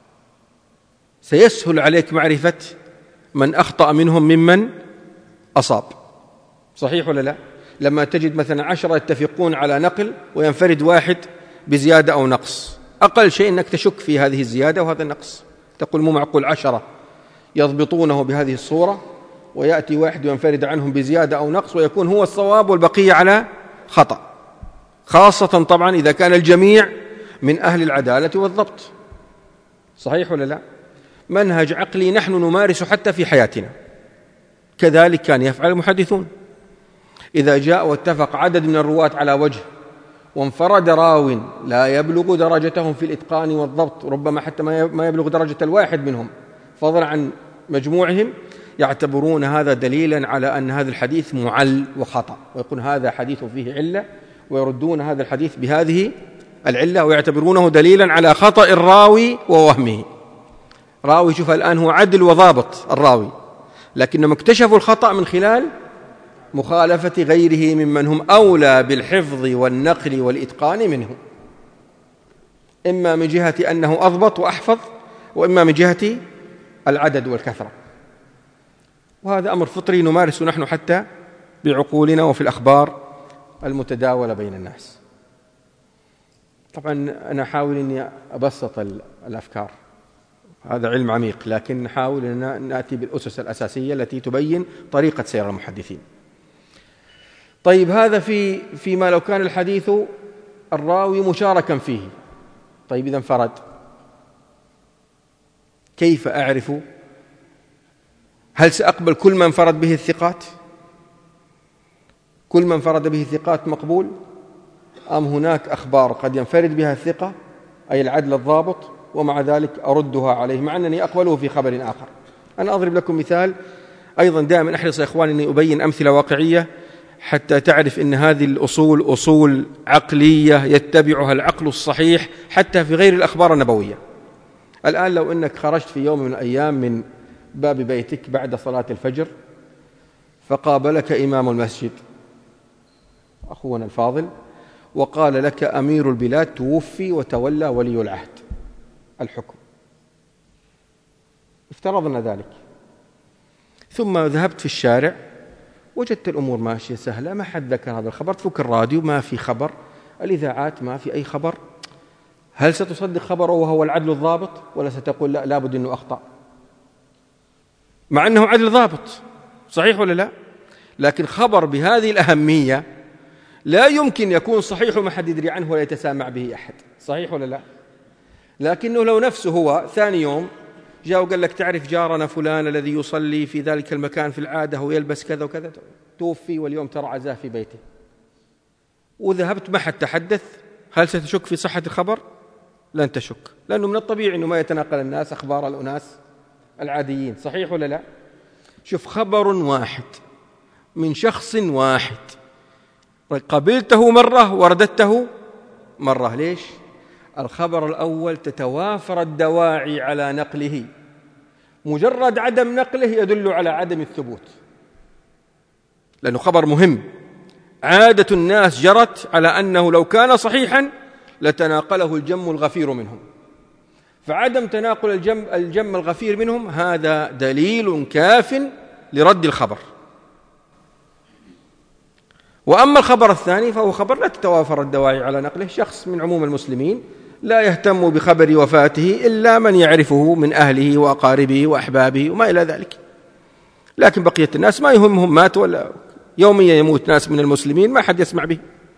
Speaker 2: سيسهل عليك معرفة من أخطأ منهم ممن أصاب، صحيح ولا لا؟ لما تجد مثلا عشرة يتفقون على نقل وينفرد واحد بزيادة أو نقص، أقل شيء أنك تشك في هذه الزيادة وهذا النقص، تقول مو معقول عشرة يضبطونه بهذه الصورة ويأتي واحد وينفرد عنهم بزيادة أو نقص ويكون هو الصواب والبقية على خطأ، خاصة طبعا إذا كان الجميع من أهل العدالة والضبط، صحيح ولا لا؟ منهج عقلي نحن نمارس حتى في حياتنا، كذلك كان يفعل المحدثون. إذا جاء واتفق عدد من الرواة على وجه وانفرد راو لا يبلغ درجتهم في الإتقان والضبط، ربما حتى ما يبلغ درجة الواحد منهم فضلا عن مجموعهم، يعتبرون هذا دليلا على أن هذا الحديث معل وخطأ، ويقول هذا حديث فيه علة، ويردون هذا الحديث بهذه العلة ويعتبرونه دليلا على خطأ الراوي ووهمه. راوي شوف الآن هو عدل وضابط الراوي، لكنهم اكتشفوا الخطأ من خلال مخالفة غيره ممن هم أولى بالحفظ والنقل والإتقان منه، إما من جهة أنه أضبط وأحفظ، وإما من جهة العدد والكثرة. وهذا أمر فطري نمارسه نحن حتى بعقولنا وفي الأخبار المتداولة بين الناس. طبعا أنا أحاول أني أبسط الأفكار، هذا علم عميق، لكن نحاول أن نأتي بالأسس الأساسية التي تبين طريقة سير المحدثين. طيب هذا في فيما لو كان الحديث الراوي مشاركا فيه. طيب إذا انفرد كيف أعرف؟ هل سأقبل كل من انفرد به الثقات؟ كل من انفرد به الثقات مقبول؟ أم هناك أخبار قد ينفرد بها الثقة أي العدل الضابط ومع ذلك أردها عليه مع أنني أقبله في خبر آخر؟ أنا أضرب لكم مثال أيضا، دائما أحرص يا إخواني أني أبين أمثلة واقعية حتى تعرف أن هذه الأصول أصول عقلية يتبعها العقل الصحيح حتى في غير الأخبار النبوية. الآن لو أنك خرجت في يوم من الأيام من باب بيتك بعد صلاة الفجر فقابلك إمام المسجد أخونا الفاضل وقال لك أمير البلاد توفي وتولى ولي العهد الحكم، افترضنا ذلك، ثم ذهبت في الشارع وجدت الأمور ماشية سهلة، ما حد ذكر هذا الخبر، تفك الراديو ما في خبر، الإذاعات ما في أي خبر، هل ستصدق خبره وهو العدل الضابط ولا ستقول لا لابد أنه أخطأ؟ مع أنه عدل ضابط، صحيح ولا لا؟ لكن خبر بهذه الأهمية لا يمكن يكون صحيح وما حد يدري عنه ولا يتسامع به أحد، صحيح ولا لا؟ لكنه لو نفسه هو ثاني يوم جاء وقال لك تعرف جارنا فلان الذي يصلي في ذلك المكان في العادة ويلبس كذا وكذا توفي واليوم ترى عزاه في بيته، وذهبت ما حد تحدث، هل ستشك في صحة الخبر؟ لن تشك، لأنه من الطبيعي أنه ما يتناقل الناس أخبار الأناس العاديين، صحيح ولا لا؟ شوف، خبر واحد من شخص واحد قبلته مرة ورددته مرة. ليش؟ الخبر الأول تتوافر الدواعي على نقله، مجرد عدم نقله يدل على عدم الثبوت، لأنه خبر مهم. عادة الناس جرت على أنه لو كان صحيحا لتناقله الجم الغفير منهم، فعدم تناقل الجم, الجم الغفير منهم هذا دليل كاف لرد الخبر. وأما الخبر الثاني فهو خبر لا تتوافر الدواعي على نقله، شخص من عموم المسلمين لا يهتم بخبر وفاته إلا من يعرفه من أهله وأقاربه وأحبابه وما إلى ذلك، لكن بقية الناس ما يهمهم، مات ولا يوميا يموت ناس من المسلمين ما حد يسمع به،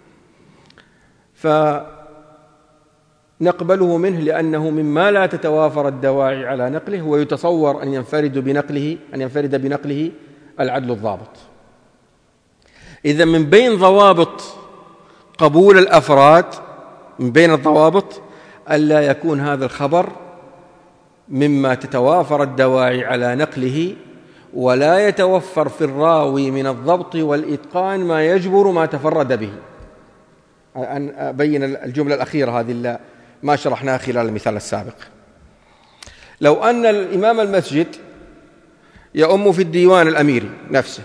Speaker 2: فنقبله منه لأنه مما لا تتوافر الدواعي على نقله، ويتصور أن ينفرد بنقله أن ينفرد بنقله العدل الضابط. إذا من بين ضوابط قبول الأفراد، من بين الضوابط ألا يكون هذا الخبر مما تتوافر الدواعي على نقله، ولا يتوفر في الراوي من الضبط والإتقان ما يجبر ما تفرد به. أن أبين الجملة الأخيرة هذه ما شرحناها خلال المثال السابق. لو أن الإمام المسجد يؤم في الديوان الأميري نفسه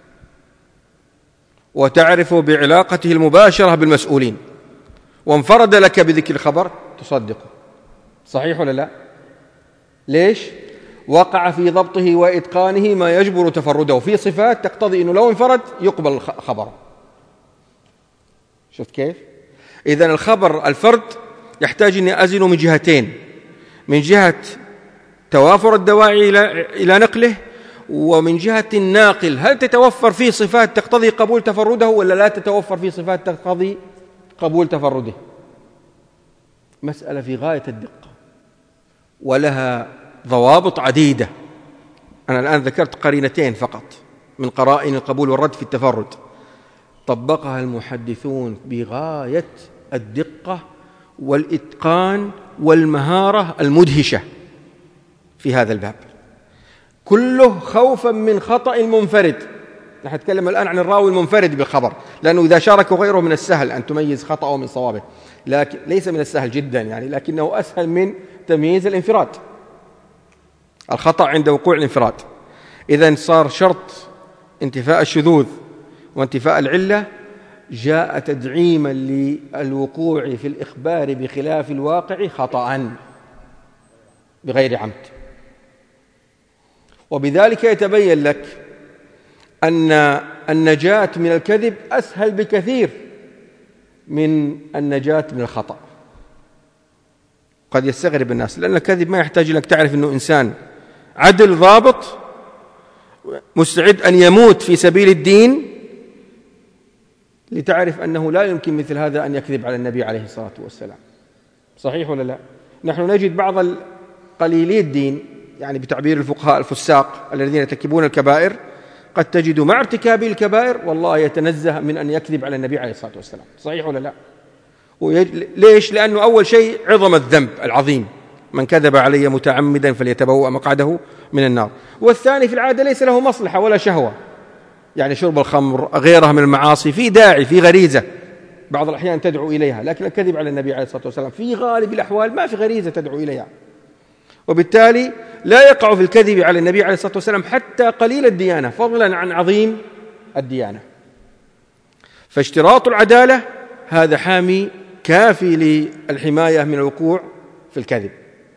Speaker 2: وتعرف بعلاقته المباشرة بالمسؤولين وانفرد لك بذكر الخبر تصدقه، صحيح ولا لا؟ ليش؟ وقع في ضبطه وإتقانه ما يجبر تفرده في صفات تقتضي أنه لو انفرد يقبل خبره. شفت كيف؟ إذن الخبر الفرد يحتاج أن أزن من جهتين، من جهة توافر الدواعي إلى نقله، ومن جهة الناقل هل تتوفر فيه صفات تقتضي قبول تفرده ولا لا تتوفر فيه صفات تقتضي قبول تفرده. مسألة في غاية الدقة ولها ضوابط عديدة. أنا الآن ذكرت قرينتين فقط من قرائن القبول والرد في التفرد، طبقها المحدثون بغاية الدقة والإتقان والمهارة المدهشة في هذا الباب، كله خوفا من خطأ المنفرد. نحن نتكلم الآن عن الراوي المنفرد بالخبر، لأنه إذا شاركه غيره من السهل أن تميز خطأه من صوابه، لكن ليس من السهل جدا يعني، لكنه أسهل من تمييز الانفراد، الخطأ عند وقوع الانفراد. إذن صار شرط انتفاء الشذوذ وانتفاء العلة جاء تدعيما للوقوع في الإخبار بخلاف الواقع خطأ بغير عمد. وبذلك يتبين لك أن النجاة من الكذب أسهل بكثير من النجاة من الخطأ. قد يستغرب الناس، لأن الكذب ما يحتاج لك تعرف أنه إنسان عدل ضابط مستعد أن يموت في سبيل الدين لتعرف أنه لا يمكن مثل هذا أن يكذب على النبي عليه الصلاة والسلام. صحيح ولا لا؟ نحن نجد بعض قليلي الدين، يعني بتعبير الفقهاء الفساق الذين يرتكبون الكبائر، قد تجد مع ارتكاب الكبائر والله يتنزه من أن يكذب على النبي عليه الصلاة والسلام. صحيح ولا لا؟ ليش؟ لأنه أول شيء عظم الذنب العظيم، من كذب علي متعمدا فليتبوأ مقعده من النار. والثاني في العادة ليس له مصلحة ولا شهوة، يعني شرب الخمر غيرها من المعاصي في داعي، في غريزة بعض الأحيان تدعو إليها، لكن الكذب على النبي عليه الصلاة والسلام في غالب الأحوال ما في غريزة تدعو إليها، وبالتالي لا يقع في الكذب على النبي عليه الصلاة والسلام حتى قليل الديانة فضلا عن عظيم الديانة. فاشتراط العدالة هذا حامي كافي للحماية من الوقوع في الكذب.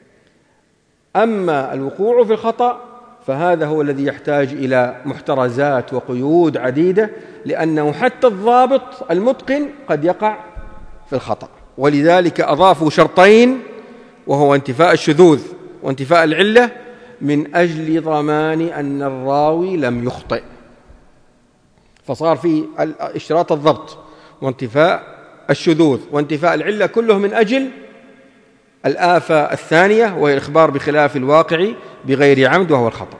Speaker 2: أما الوقوع في الخطأ فهذا هو الذي يحتاج إلى محترزات وقيود عديدة، لأنه حتى الضابط المتقن قد يقع في الخطأ. ولذلك أضافوا شرطين، وهو انتفاء الشذوذ وانتفاء العلة، من أجل ضمان أن الراوي لم يخطئ. فصار في اشتراط الضبط وانتفاء الشذوذ وانتفاء العلة كله من أجل الآفة الثانية، وهي الإخبار بخلاف الواقع بغير عمد وهو الخطأ.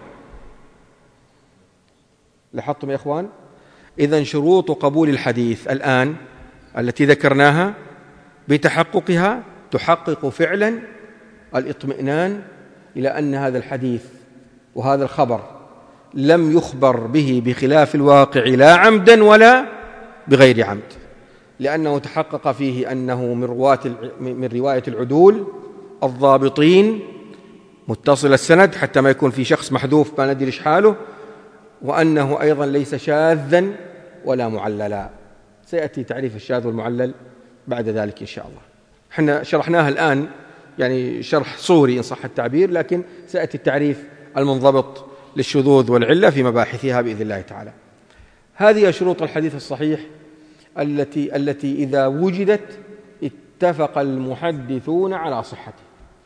Speaker 2: لاحظتم يا إخوان؟ إذن شروط قبول الحديث الآن التي ذكرناها بتحققها تحقق فعلا الاطمئنان إلى أن هذا الحديث وهذا الخبر لم يخبر به بخلاف الواقع لا عمدا ولا بغير عمد، لأنه تحقق فيه أنه من رواية من رواية العدول الضابطين متصل السند حتى ما يكون في شخص محذوف ما ندري إيش حاله، وأنه أيضا ليس شاذا ولا معللا. سيأتي تعريف الشاذ والمعلل بعد ذلك إن شاء الله. احنا شرحناها الآن يعني شرح صوري إن صح التعبير، لكن سيأتي التعريف المنضبط للشذوذ والعلة في مباحثها بإذن الله تعالى. هذه شروط الحديث الصحيح التي التي إذا وجدت اتفق المحدثون على صحته.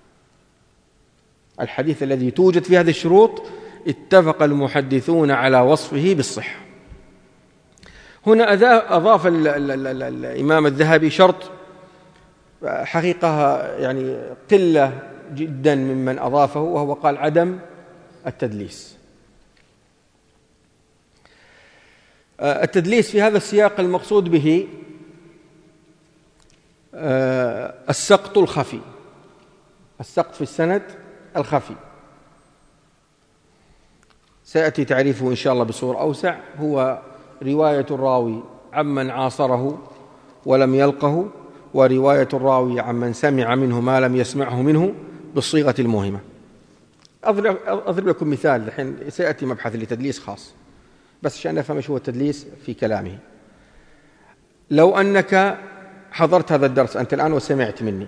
Speaker 2: الحديث الذي توجد في هذه الشروط اتفق المحدثون على وصفه بالصحة. هنا أضاف الإمام الذهبي شرط حقيقة يعني قلة جدا ممن أضافه، وهو قال عدم التدليس. التدليس في هذا السياق المقصود به السقط الخفي، السقط في السند الخفي. سيأتي تعريفه إن شاء الله بصورة أوسع. هو رواية الراوي عمن عاصره ولم يلقه، ورواية الراوي عمن سمع منه ما لم يسمعه منه بالصيغة الموهمة. أضرب لكم مثال، الحين سيأتي مبحث لتدليس خاص بس عشان نفهم ايش هو التدليس في كلامه. لو أنك حضرت هذا الدرس أنت الآن وسمعت مني،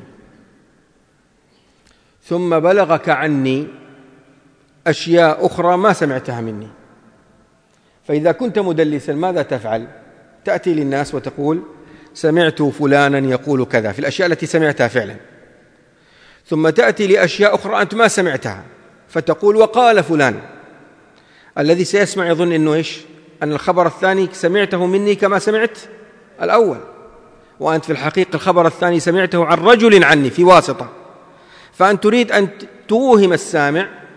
Speaker 2: ثم بلغك عني أشياء أخرى ما سمعتها مني، فإذا كنت مدلسا ماذا تفعل؟ تأتي للناس وتقول سمعت فلانا يقول كذا في الأشياء التي سمعتها فعلا، ثم تأتي لأشياء أخرى أنت ما سمعتها فتقول وقال فلان. الذي سيسمع يظن أنه إيش؟ أن الخبر الثاني سمعته مني كما سمعت الأول، وأنت في الحقيقة الخبر الثاني سمعته عن رجل عني في واسطة. فأنت تريد أن توهم السامع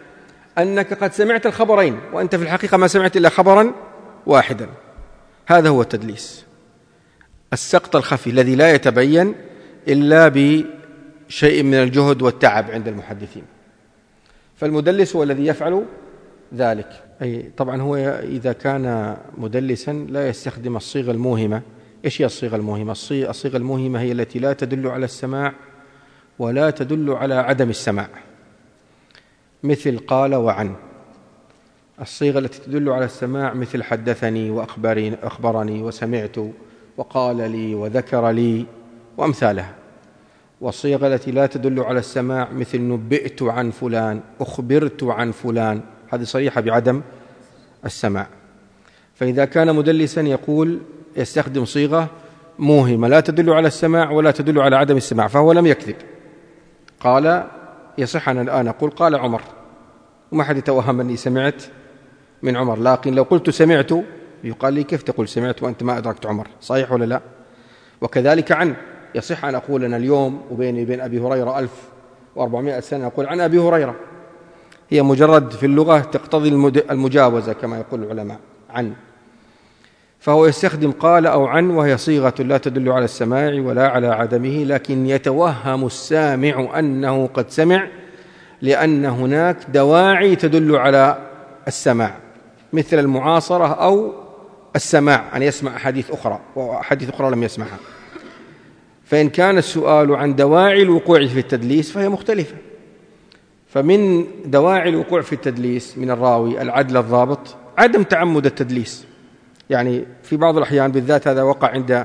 Speaker 2: أنك قد سمعت الخبرين وأنت في الحقيقة ما سمعت إلا خبرا واحدا. هذا هو التدليس، السقط الخفي الذي لا يتبين إلا بشيء من الجهد والتعب عند المحدثين. فالمدلس هو الذي يفعل ذلك. أي طبعا هو إذا كان مدلسا لا يستخدم الصيغة الموهمة. إيش هي الصيغة الموهمة؟ الصيغة الموهمة هي التي لا تدل على السماع ولا تدل على عدم السماع، مثل قال وعن. الصيغة التي تدل على السماع مثل حدثني وأخبرني وسمعت وقال لي وذكر لي وأمثالها. والصيغة التي لا تدل على السماع مثل نبئت عن فلان، أخبرت عن فلان، هذه صريحة بعدم السماع. فإذا كان مدلسا يقول يستخدم صيغة موهمة لا تدل على السماع ولا تدل على عدم السماع، فهو لم يكذب. قال يصح أن الآن أقول قال عمر وما حد يتوهم أني سمعت من عمر، لكن لو قلت سمعت يقال لي كيف تقول سمعت وأنت ما أدركت عمر؟ صحيح ولا لا؟ وكذلك عن، يصح أن أقول أنا اليوم وبيني وبين أبي هريرة ألف وأربعمائة سنة أقول عن أبي هريرة، هي مجرد في اللغة تقتضي المجاوزة كما يقول العلماء عن. فهو يستخدم قال أو عن، وهي صيغة لا تدل على السماع ولا على عدمه، لكن يتوهم السامع أنه قد سمع لأن هناك دواعي تدل على السماع، مثل المعاصرة أو السماع، أن يسمع حديث أخرى وحديث أخرى لم يسمعها. فإن كان السؤال عن دواعي الوقوع في التدليس فهي مختلفة. فمن دواعي الوقوع في التدليس من الراوي العدل الضابط، عدم تعمد التدليس. يعني في بعض الأحيان بالذات هذا وقع عند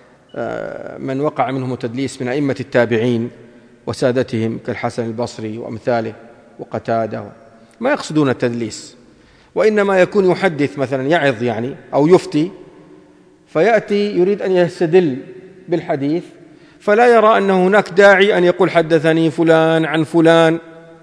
Speaker 2: من وقع منهم التدليس من أئمة التابعين وسادتهم كالحسن البصري وأمثاله وقتادة، ما يقصدون التدليس، وإنما يكون يحدث مثلا يعظ يعني أو يفتي، فيأتي يريد أن يستدل بالحديث فلا يرى أن هناك داعي أن يقول حدثني فلان عن فلان،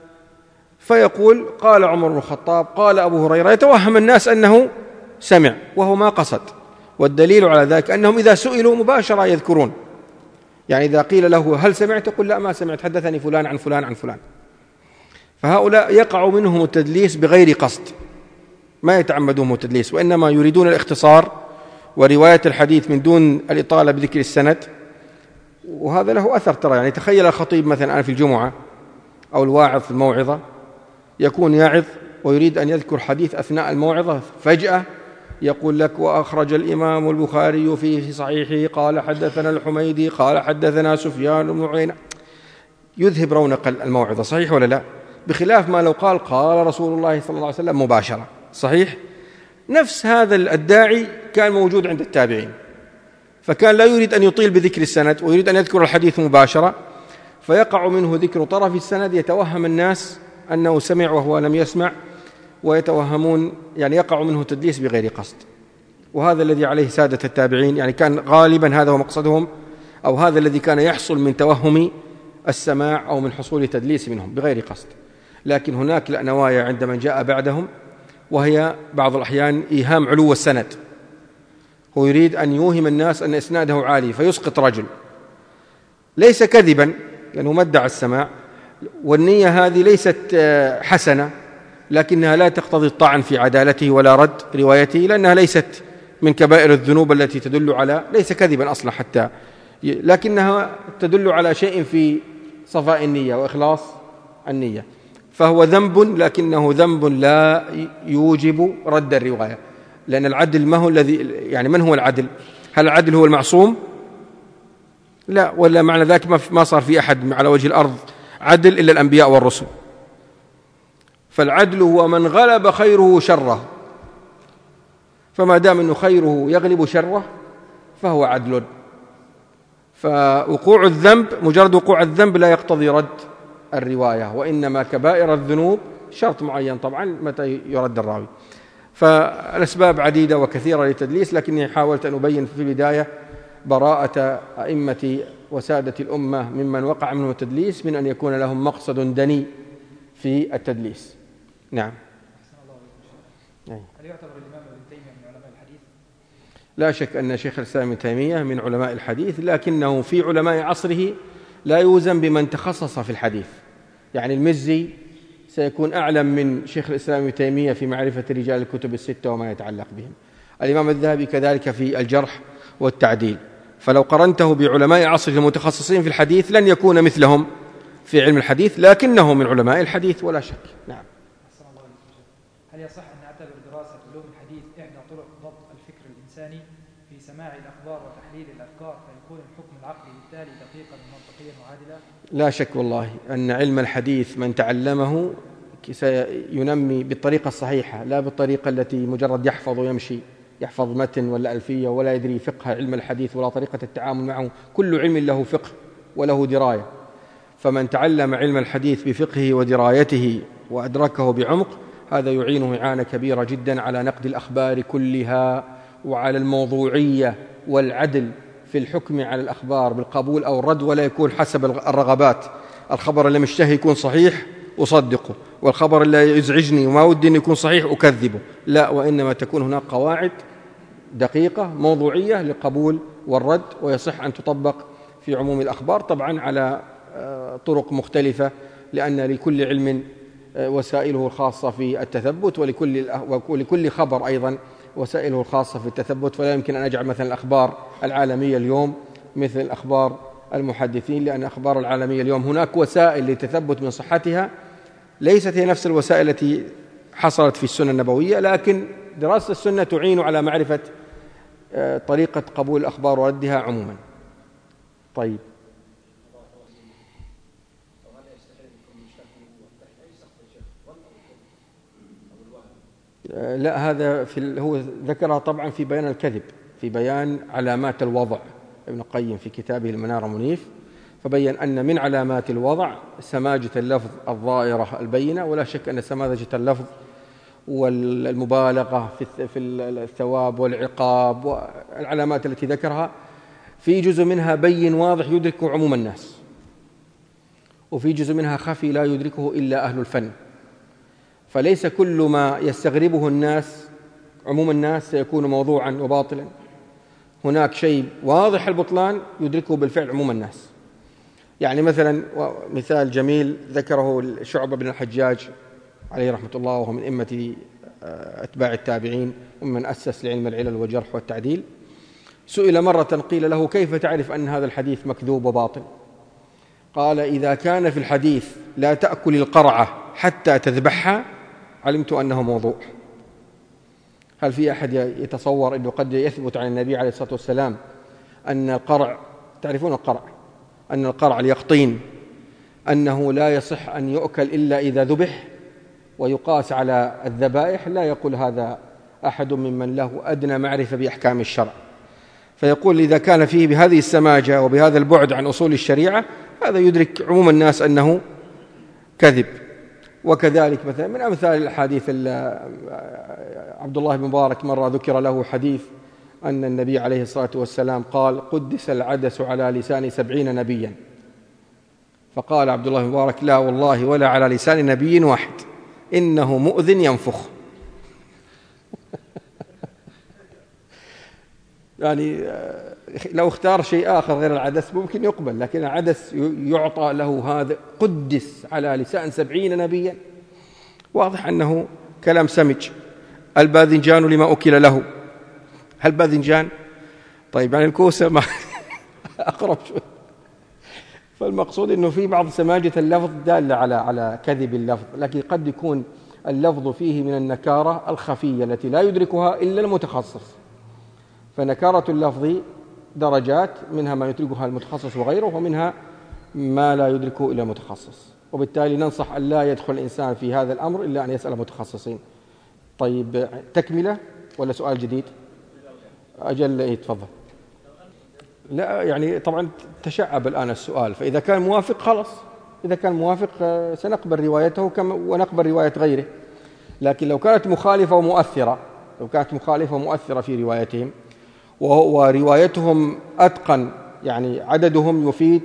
Speaker 2: فيقول قال عمر بن الخطاب قال أبو هريرة، يتوهم الناس أنه سمع وهو ما قصد. والدليل على ذلك أنهم إذا سئلوا مباشرة يذكرون، يعني إذا قيل له هل سمعت قل لا ما سمعت، حدثني فلان عن فلان عن فلان. فهؤلاء يقع منهم التدليس بغير قصد، ما يتعمدون التدليس، وإنما يريدون الاختصار ورواية الحديث من دون الإطالة بذكر السند. وهذا له أثر ترى، يعني تخيل الخطيب مثلا أنا في الجمعة أو الواعظ في الموعظة يكون يعظ ويريد أن يذكر حديث أثناء الموعظة، فجأة يقول لك وأخرج الإمام البخاري في صحيحه قال حدثنا الحميدي قال حدثنا سفيان بن عيينة، يذهب رونق الموعظة. صحيح ولا لا؟ بخلاف ما لو قال قال رسول الله صلى الله عليه وسلم مباشرة. صحيح؟ نفس هذا الداعي كان موجود عند التابعين، فكان لا يريد أن يطيل بذكر السند ويريد أن يذكر الحديث مباشرة، فيقع منه ذكر طرف السند يتوهم الناس أنه سمع وهو لم يسمع، ويتوهمون يعني يقع منه تدليس بغير قصد. وهذا الذي عليه سادة التابعين، يعني كان غالبا هذا هو مقصدهم، أو هذا الذي كان يحصل من توهم السماع أو من حصول تدليس منهم بغير قصد. لكن هناك نوايا عند من جاء بعدهم، وهي بعض الأحيان إيهام علو السند، هو يريد أن يوهم الناس أن إسناده عالي فيسقط رجل، ليس كذبا لأنه مدع السماع، والنية هذه ليست حسنة، لكنها لا تقتضي الطعن في عدالته ولا رد روايته، لأنها ليست من كبائر الذنوب التي تدل على، ليس كذبا أصلا حتى، لكنها تدل على شيء في صفاء النية وإخلاص النية. فهو ذنب لكنه ذنب لا يوجب رد الرواية، لأن العدل ما هو الذي، يعني من هو العدل؟ هل العدل هو المعصوم؟ لا، ولا معنى ذلك ما صار في أحد على وجه الأرض عدل إلا الأنبياء والرسل. فالعدل هو من غلب خيره شره، فما دام أنه خيره يغلب شره فهو عدل. فوقوع الذنب، مجرد وقوع الذنب لا يقتضي رد الرواية، وإنما كبائر الذنوب شرط معين طبعا متى يرد الراوي. فالأسباب عديدة وكثيرة للتدليس، لكني حاولت أن أبين في البداية براءة أئمة وسادة الأمة ممن وقع منه التدليس من أن يكون لهم مقصد دني في التدليس. نعم.
Speaker 3: هل يعتبر الإمام ابن تيمية من علماء الحديث؟
Speaker 2: لا شك أن شيخ الإسلام ابن تيمية من علماء الحديث، لكنه في علماء عصره لا يوزن بمن تخصص في الحديث. يعني المزي سيكون أعلم من شيخ الإسلام ابن تيمية في معرفة رجال الكتب الستة وما يتعلق بهم. الإمام الذهبي كذلك في الجرح والتعديل، فلو قرنته بعلماء عصره المتخصصين في الحديث لن يكون مثلهم في علم الحديث، لكنه من علماء الحديث ولا شك. نعم.
Speaker 3: هل يصح أن نعتبر دراسة علوم الحديث إحدى طرق ضبط الفكر الإنساني في سماع الأخبار وتحليل الأفكار، فيكون الحكم العقلي بالتالي دقيقا ومنطقيا وعادلا؟
Speaker 2: لا شك والله أن علم الحديث من تعلمه سينمي بالطريقة الصحيحة، لا بالطريقة التي مجرد يحفظ ويمشي، يحفظ متن ولا ألفية ولا يدري فقه علم الحديث ولا طريقة التعامل معه. كل علم له فقه وله دراية، فمن تعلم علم الحديث بفقهه ودرايته وأدركه بعمق هذا يعينه إعانة كبيرة جدا على نقد الأخبار كلها وعلى الموضوعية والعدل في الحكم على الأخبار بالقبول أو الرد، ولا يكون حسب الرغبات. الخبر اللي مشتهي يكون صحيح أصدقه، والخبر اللي يزعجني وما ودي أن يكون صحيح أكذبه، لا، وإنما تكون هناك قواعد دقيقة موضوعية للقبول والرد، ويصح أن تطبق في عموم الأخبار طبعا على طرق مختلفة، لأن لكل علم وسائله الخاصة في التثبت، ولكل ولكل خبر أيضا وسائله الخاصة في التثبت. فلا يمكن أن أجعل مثلا الأخبار العالمية اليوم مثل أخبار المحدثين، لأن أخبار العالمية اليوم هناك وسائل للتثبت من صحتها ليست هي نفس الوسائل التي حصلت في السنة النبوية، لكن دراسة السنة تعين على معرفة طريقة قبول الأخبار وردها عموما. طيب، لا، هذا في هو ذكرها طبعا في بيان الكذب، في بيان علامات الوضع. ابن القيم في كتابه المنار المنيف فبين أن من علامات الوضع سماجة اللفظ الظاهرة البينة، ولا شك أن سماجة اللفظ والمبالغة في الثواب والعقاب والعلامات التي ذكرها في جزء منها بين واضح يدركه عموم الناس، وفي جزء منها خفي لا يدركه إلا أهل الفن. فليس كل ما يستغربه الناس عموم الناس سيكون موضوعا وباطلا، هناك شيء واضح البطلان يدركه بالفعل عموم الناس. يعني مثلا مثال جميل ذكره شعبة بن الحجاج عليه رحمة الله، وهو من أئمة أتباع التابعين ومن أسس لعلم العلل والجرح والتعديل. سئل مرة قيل له: كيف تعرف أن هذا الحديث مكذوب وباطل؟ قال: إذا كان في الحديث لا تأكل القرعة حتى تذبحها علمت أنه موضوع. هل في أحد يتصور أنه قد يثبت عن النبي عليه الصلاة والسلام أن القرع، تعرفون القرع، أن القرع اليقطين أنه لا يصح أن يؤكل إلا إذا ذبح ويقاس على الذبائح؟ لا يقول هذا أحد ممن له أدنى معرفة بأحكام الشرع، فيقول إذا كان فيه بهذه السماجة وبهذا البعد عن أصول الشريعة هذا يدرك عموم الناس أنه كذب. وكذلك مثلا من أمثال الحديث عبد الله بن مبارك مرة ذكر له حديث أن النبي عليه الصلاة والسلام قال: قدس العدس على لسان سبعين نبيا. فقال عبد الله بن مبارك: لا والله ولا على لسان نبي واحد، إنه مؤذن ينفخ. يعني لو اختار شيء آخر غير العدس ممكن يقبل، لكن العدس يعطى له هذا قدس على لسان سبعين نبيا، واضح أنه كلام سمج. الباذنجان لما أكل له، هل باذنجان؟ طيب يعني الكوسة ما أقرب شوي. فالمقصود أنه في بعض سماجة اللفظ دالة على على كذب اللفظ، لكن قد يكون اللفظ فيه من النكارة الخفية التي لا يدركها إلا المتخصص. فنكارة اللفظ درجات، منها ما يدركها المتخصص وغيره، ومنها ما لا يدركه إلا المتخصص، وبالتالي ننصح أن لا يدخل الإنسان في هذا الأمر إلا أن يسأل متخصصين. طيب، تكملة ولا سؤال جديد؟ أجل، إيه تفضل. لا يعني طبعا تشعب الآن السؤال، فإذا كان موافق خلص، إذا كان موافق سنقبل روايته ونقبل رواية غيره. لكن لو كانت مخالفة ومؤثرة لو كانت مخالفة ومؤثرة في روايتهم وروايتهم أتقن، يعني عددهم يفيد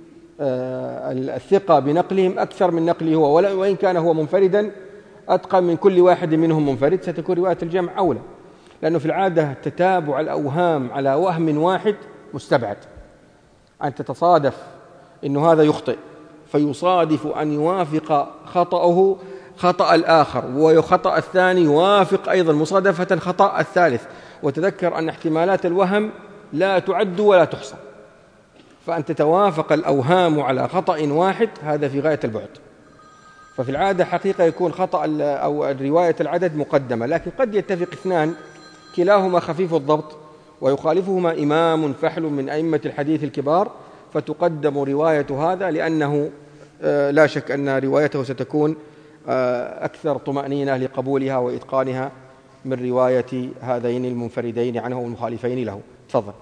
Speaker 2: الثقة بنقلهم أكثر من نقله هو، وإن كان هو منفردا أتقن من كل واحد منهم منفرد، ستكون رواية الجمع أولى، لأنه في العادة تتابع الأوهام على وهم واحد مستبعد. أن تتصادف أنه هذا يخطئ فيصادف أن يوافق خطأه خطأ الآخر وخطأ الثاني يوافق أيضا مصادفة خطأ الثالث. وتذكر أن احتمالات الوهم لا تعد ولا تحصى، فأن تتوافق الأوهام على خطأ واحد هذا في غاية البعد. ففي العادة حقيقة يكون خطأ أو رواية العدد مقدمة، لكن قد يتفق اثنان كلاهما خفيف الضبط ويخالفهما إمام فحل من أئمة الحديث الكبار، فتقدم رواية هذا لأنه لا شك أن روايته ستكون أكثر طمأنينة لقبولها وإتقانها من رواية هذين المنفردين عنه والمخالفين له. تفضل.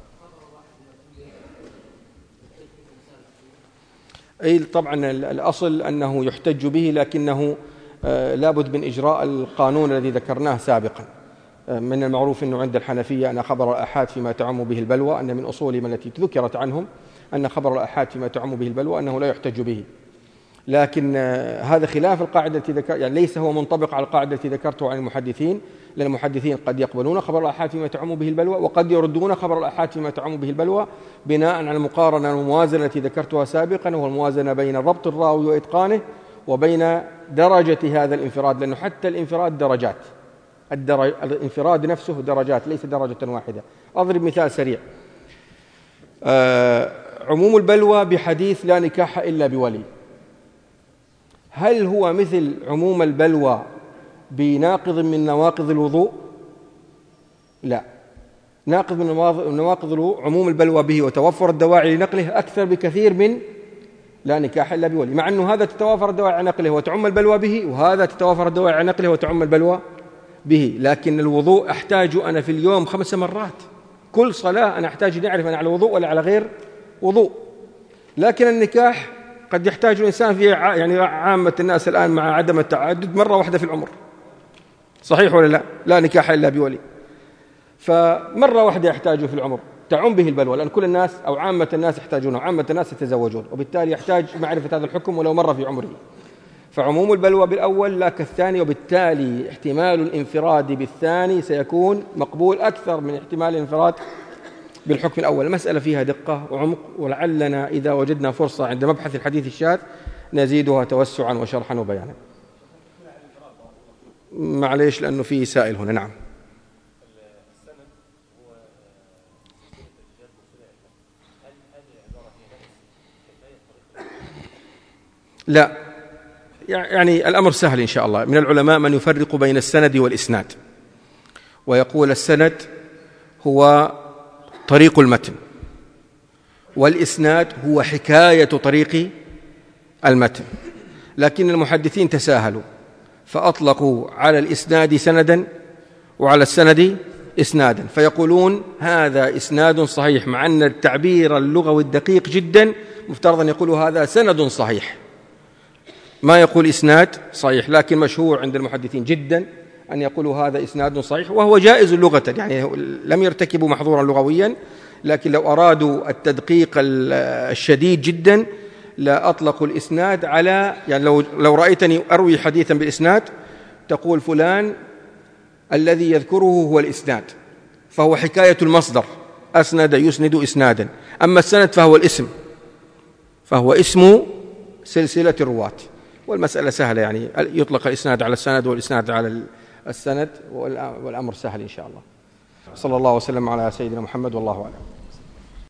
Speaker 2: أي طبعا الأصل أنه يحتج به، لكنه لابد من إجراء القانون الذي ذكرناه سابقا. من المعروف أنه عند الحنفية أن خبر الآحاد فيما تعم به البلوى، أن من أصولهم التي ذكرت عنهم أن خبر الآحاد فيما تعم به البلوى أنه لا يحتج به، لكن هذا خلاف القاعدة التي ذكر، يعني ليس هو منطبق على القاعدة التي ذكرته عن المحدثين، لأن المحدثين قد يقبلون خبر الآحاد فيما تعم به البلوى وقد يردون خبر الآحاد فيما تعم به البلوى بناء على المقارنة والموازنة التي ذكرتها سابقا، وهو الموازنة بين ضبط الراوي وإتقانه وبين درجة هذا الانفراد، لأنه حتى الانفراد درجات، الدرج... الانفراد نفسه درجات ليس درجة واحدة. أضرب مثال سريع. آه... عموم البلوى بحديث لا نكاح إلا بولي، هل هو مثل عموم البلوى بناقض من نواقض الوضوء؟ لا، ناقض من نواقض الوضوء عموم البلوى به وتوفر الدواعي لنقله أكثر بكثير من لا نكاح إلا بولي، مع أنه هذا تتوافر الدواعي لنقله وتعم البلوى به، وهذا تتوافر الدواعي لنقله وتعم البلوى به. لكن الوضوء أحتاج أنا في اليوم خمس مرات، كل صلاة أنا أحتاج أن أعرف أنا على وضوء ولا على غير وضوء. لكن النكاح قد يحتاج الإنسان في يعني عامة الناس الآن مع عدم التعدد مرة واحدة في العمر، صحيح ولا لا؟ لا نكاح إلا بولي، فمرة واحدة يحتاج في العمر تعم به البلوى، لأن كل الناس أو عامة الناس يحتاجونه، عامة الناس يتزوجون، وبالتالي يحتاج معرفة هذا الحكم ولو مرة في عمره. فعموم البلوى بالأول لا كالثاني، وبالتالي احتمال الانفراد بالثاني سيكون مقبول أكثر من احتمال الانفراد بالحكم الأول. المسألة فيها دقة وعمق، ولعلنا إذا وجدنا فرصة عند مبحث الحديث الشاذ نزيدها توسعا وشرحا وبيانا. معليش لأنه في سائل هنا. نعم. لا، يعني الأمر سهل إن شاء الله. من العلماء من يفرق بين السند والإسناد، ويقول السند هو طريق المتن، والإسناد هو حكاية طريق المتن. لكن المحدثين تساهلوا فأطلقوا على الإسناد سندا وعلى السند إسنادا، فيقولون هذا إسناد صحيح، مع أن التعبير اللغوي الدقيق جدا مفترض أن يقولوا هذا سند صحيح، ما يقول إسناد صحيح. لكن مشهور عند المحدثين جدا أن يقولوا هذا إسناد صحيح، وهو جائز لغة، يعني لم يرتكبوا محظورا لغويا. لكن لو أرادوا التدقيق الشديد جدا لا أطلقوا الإسناد على، يعني لو لو رأيتني أروي حديثا بالإسناد تقول فلان الذي يذكره هو الإسناد، فهو حكاية المصدر، أسند يسند إسنادا. أما السند فهو الاسم، فهو اسم سلسلة الرواة. والمسألة سهلة، يعني يطلق الإسناد على السند والإسناد على السند، والأمر سهل إن شاء الله. صلى الله وسلم على سيدنا محمد والله أعلم.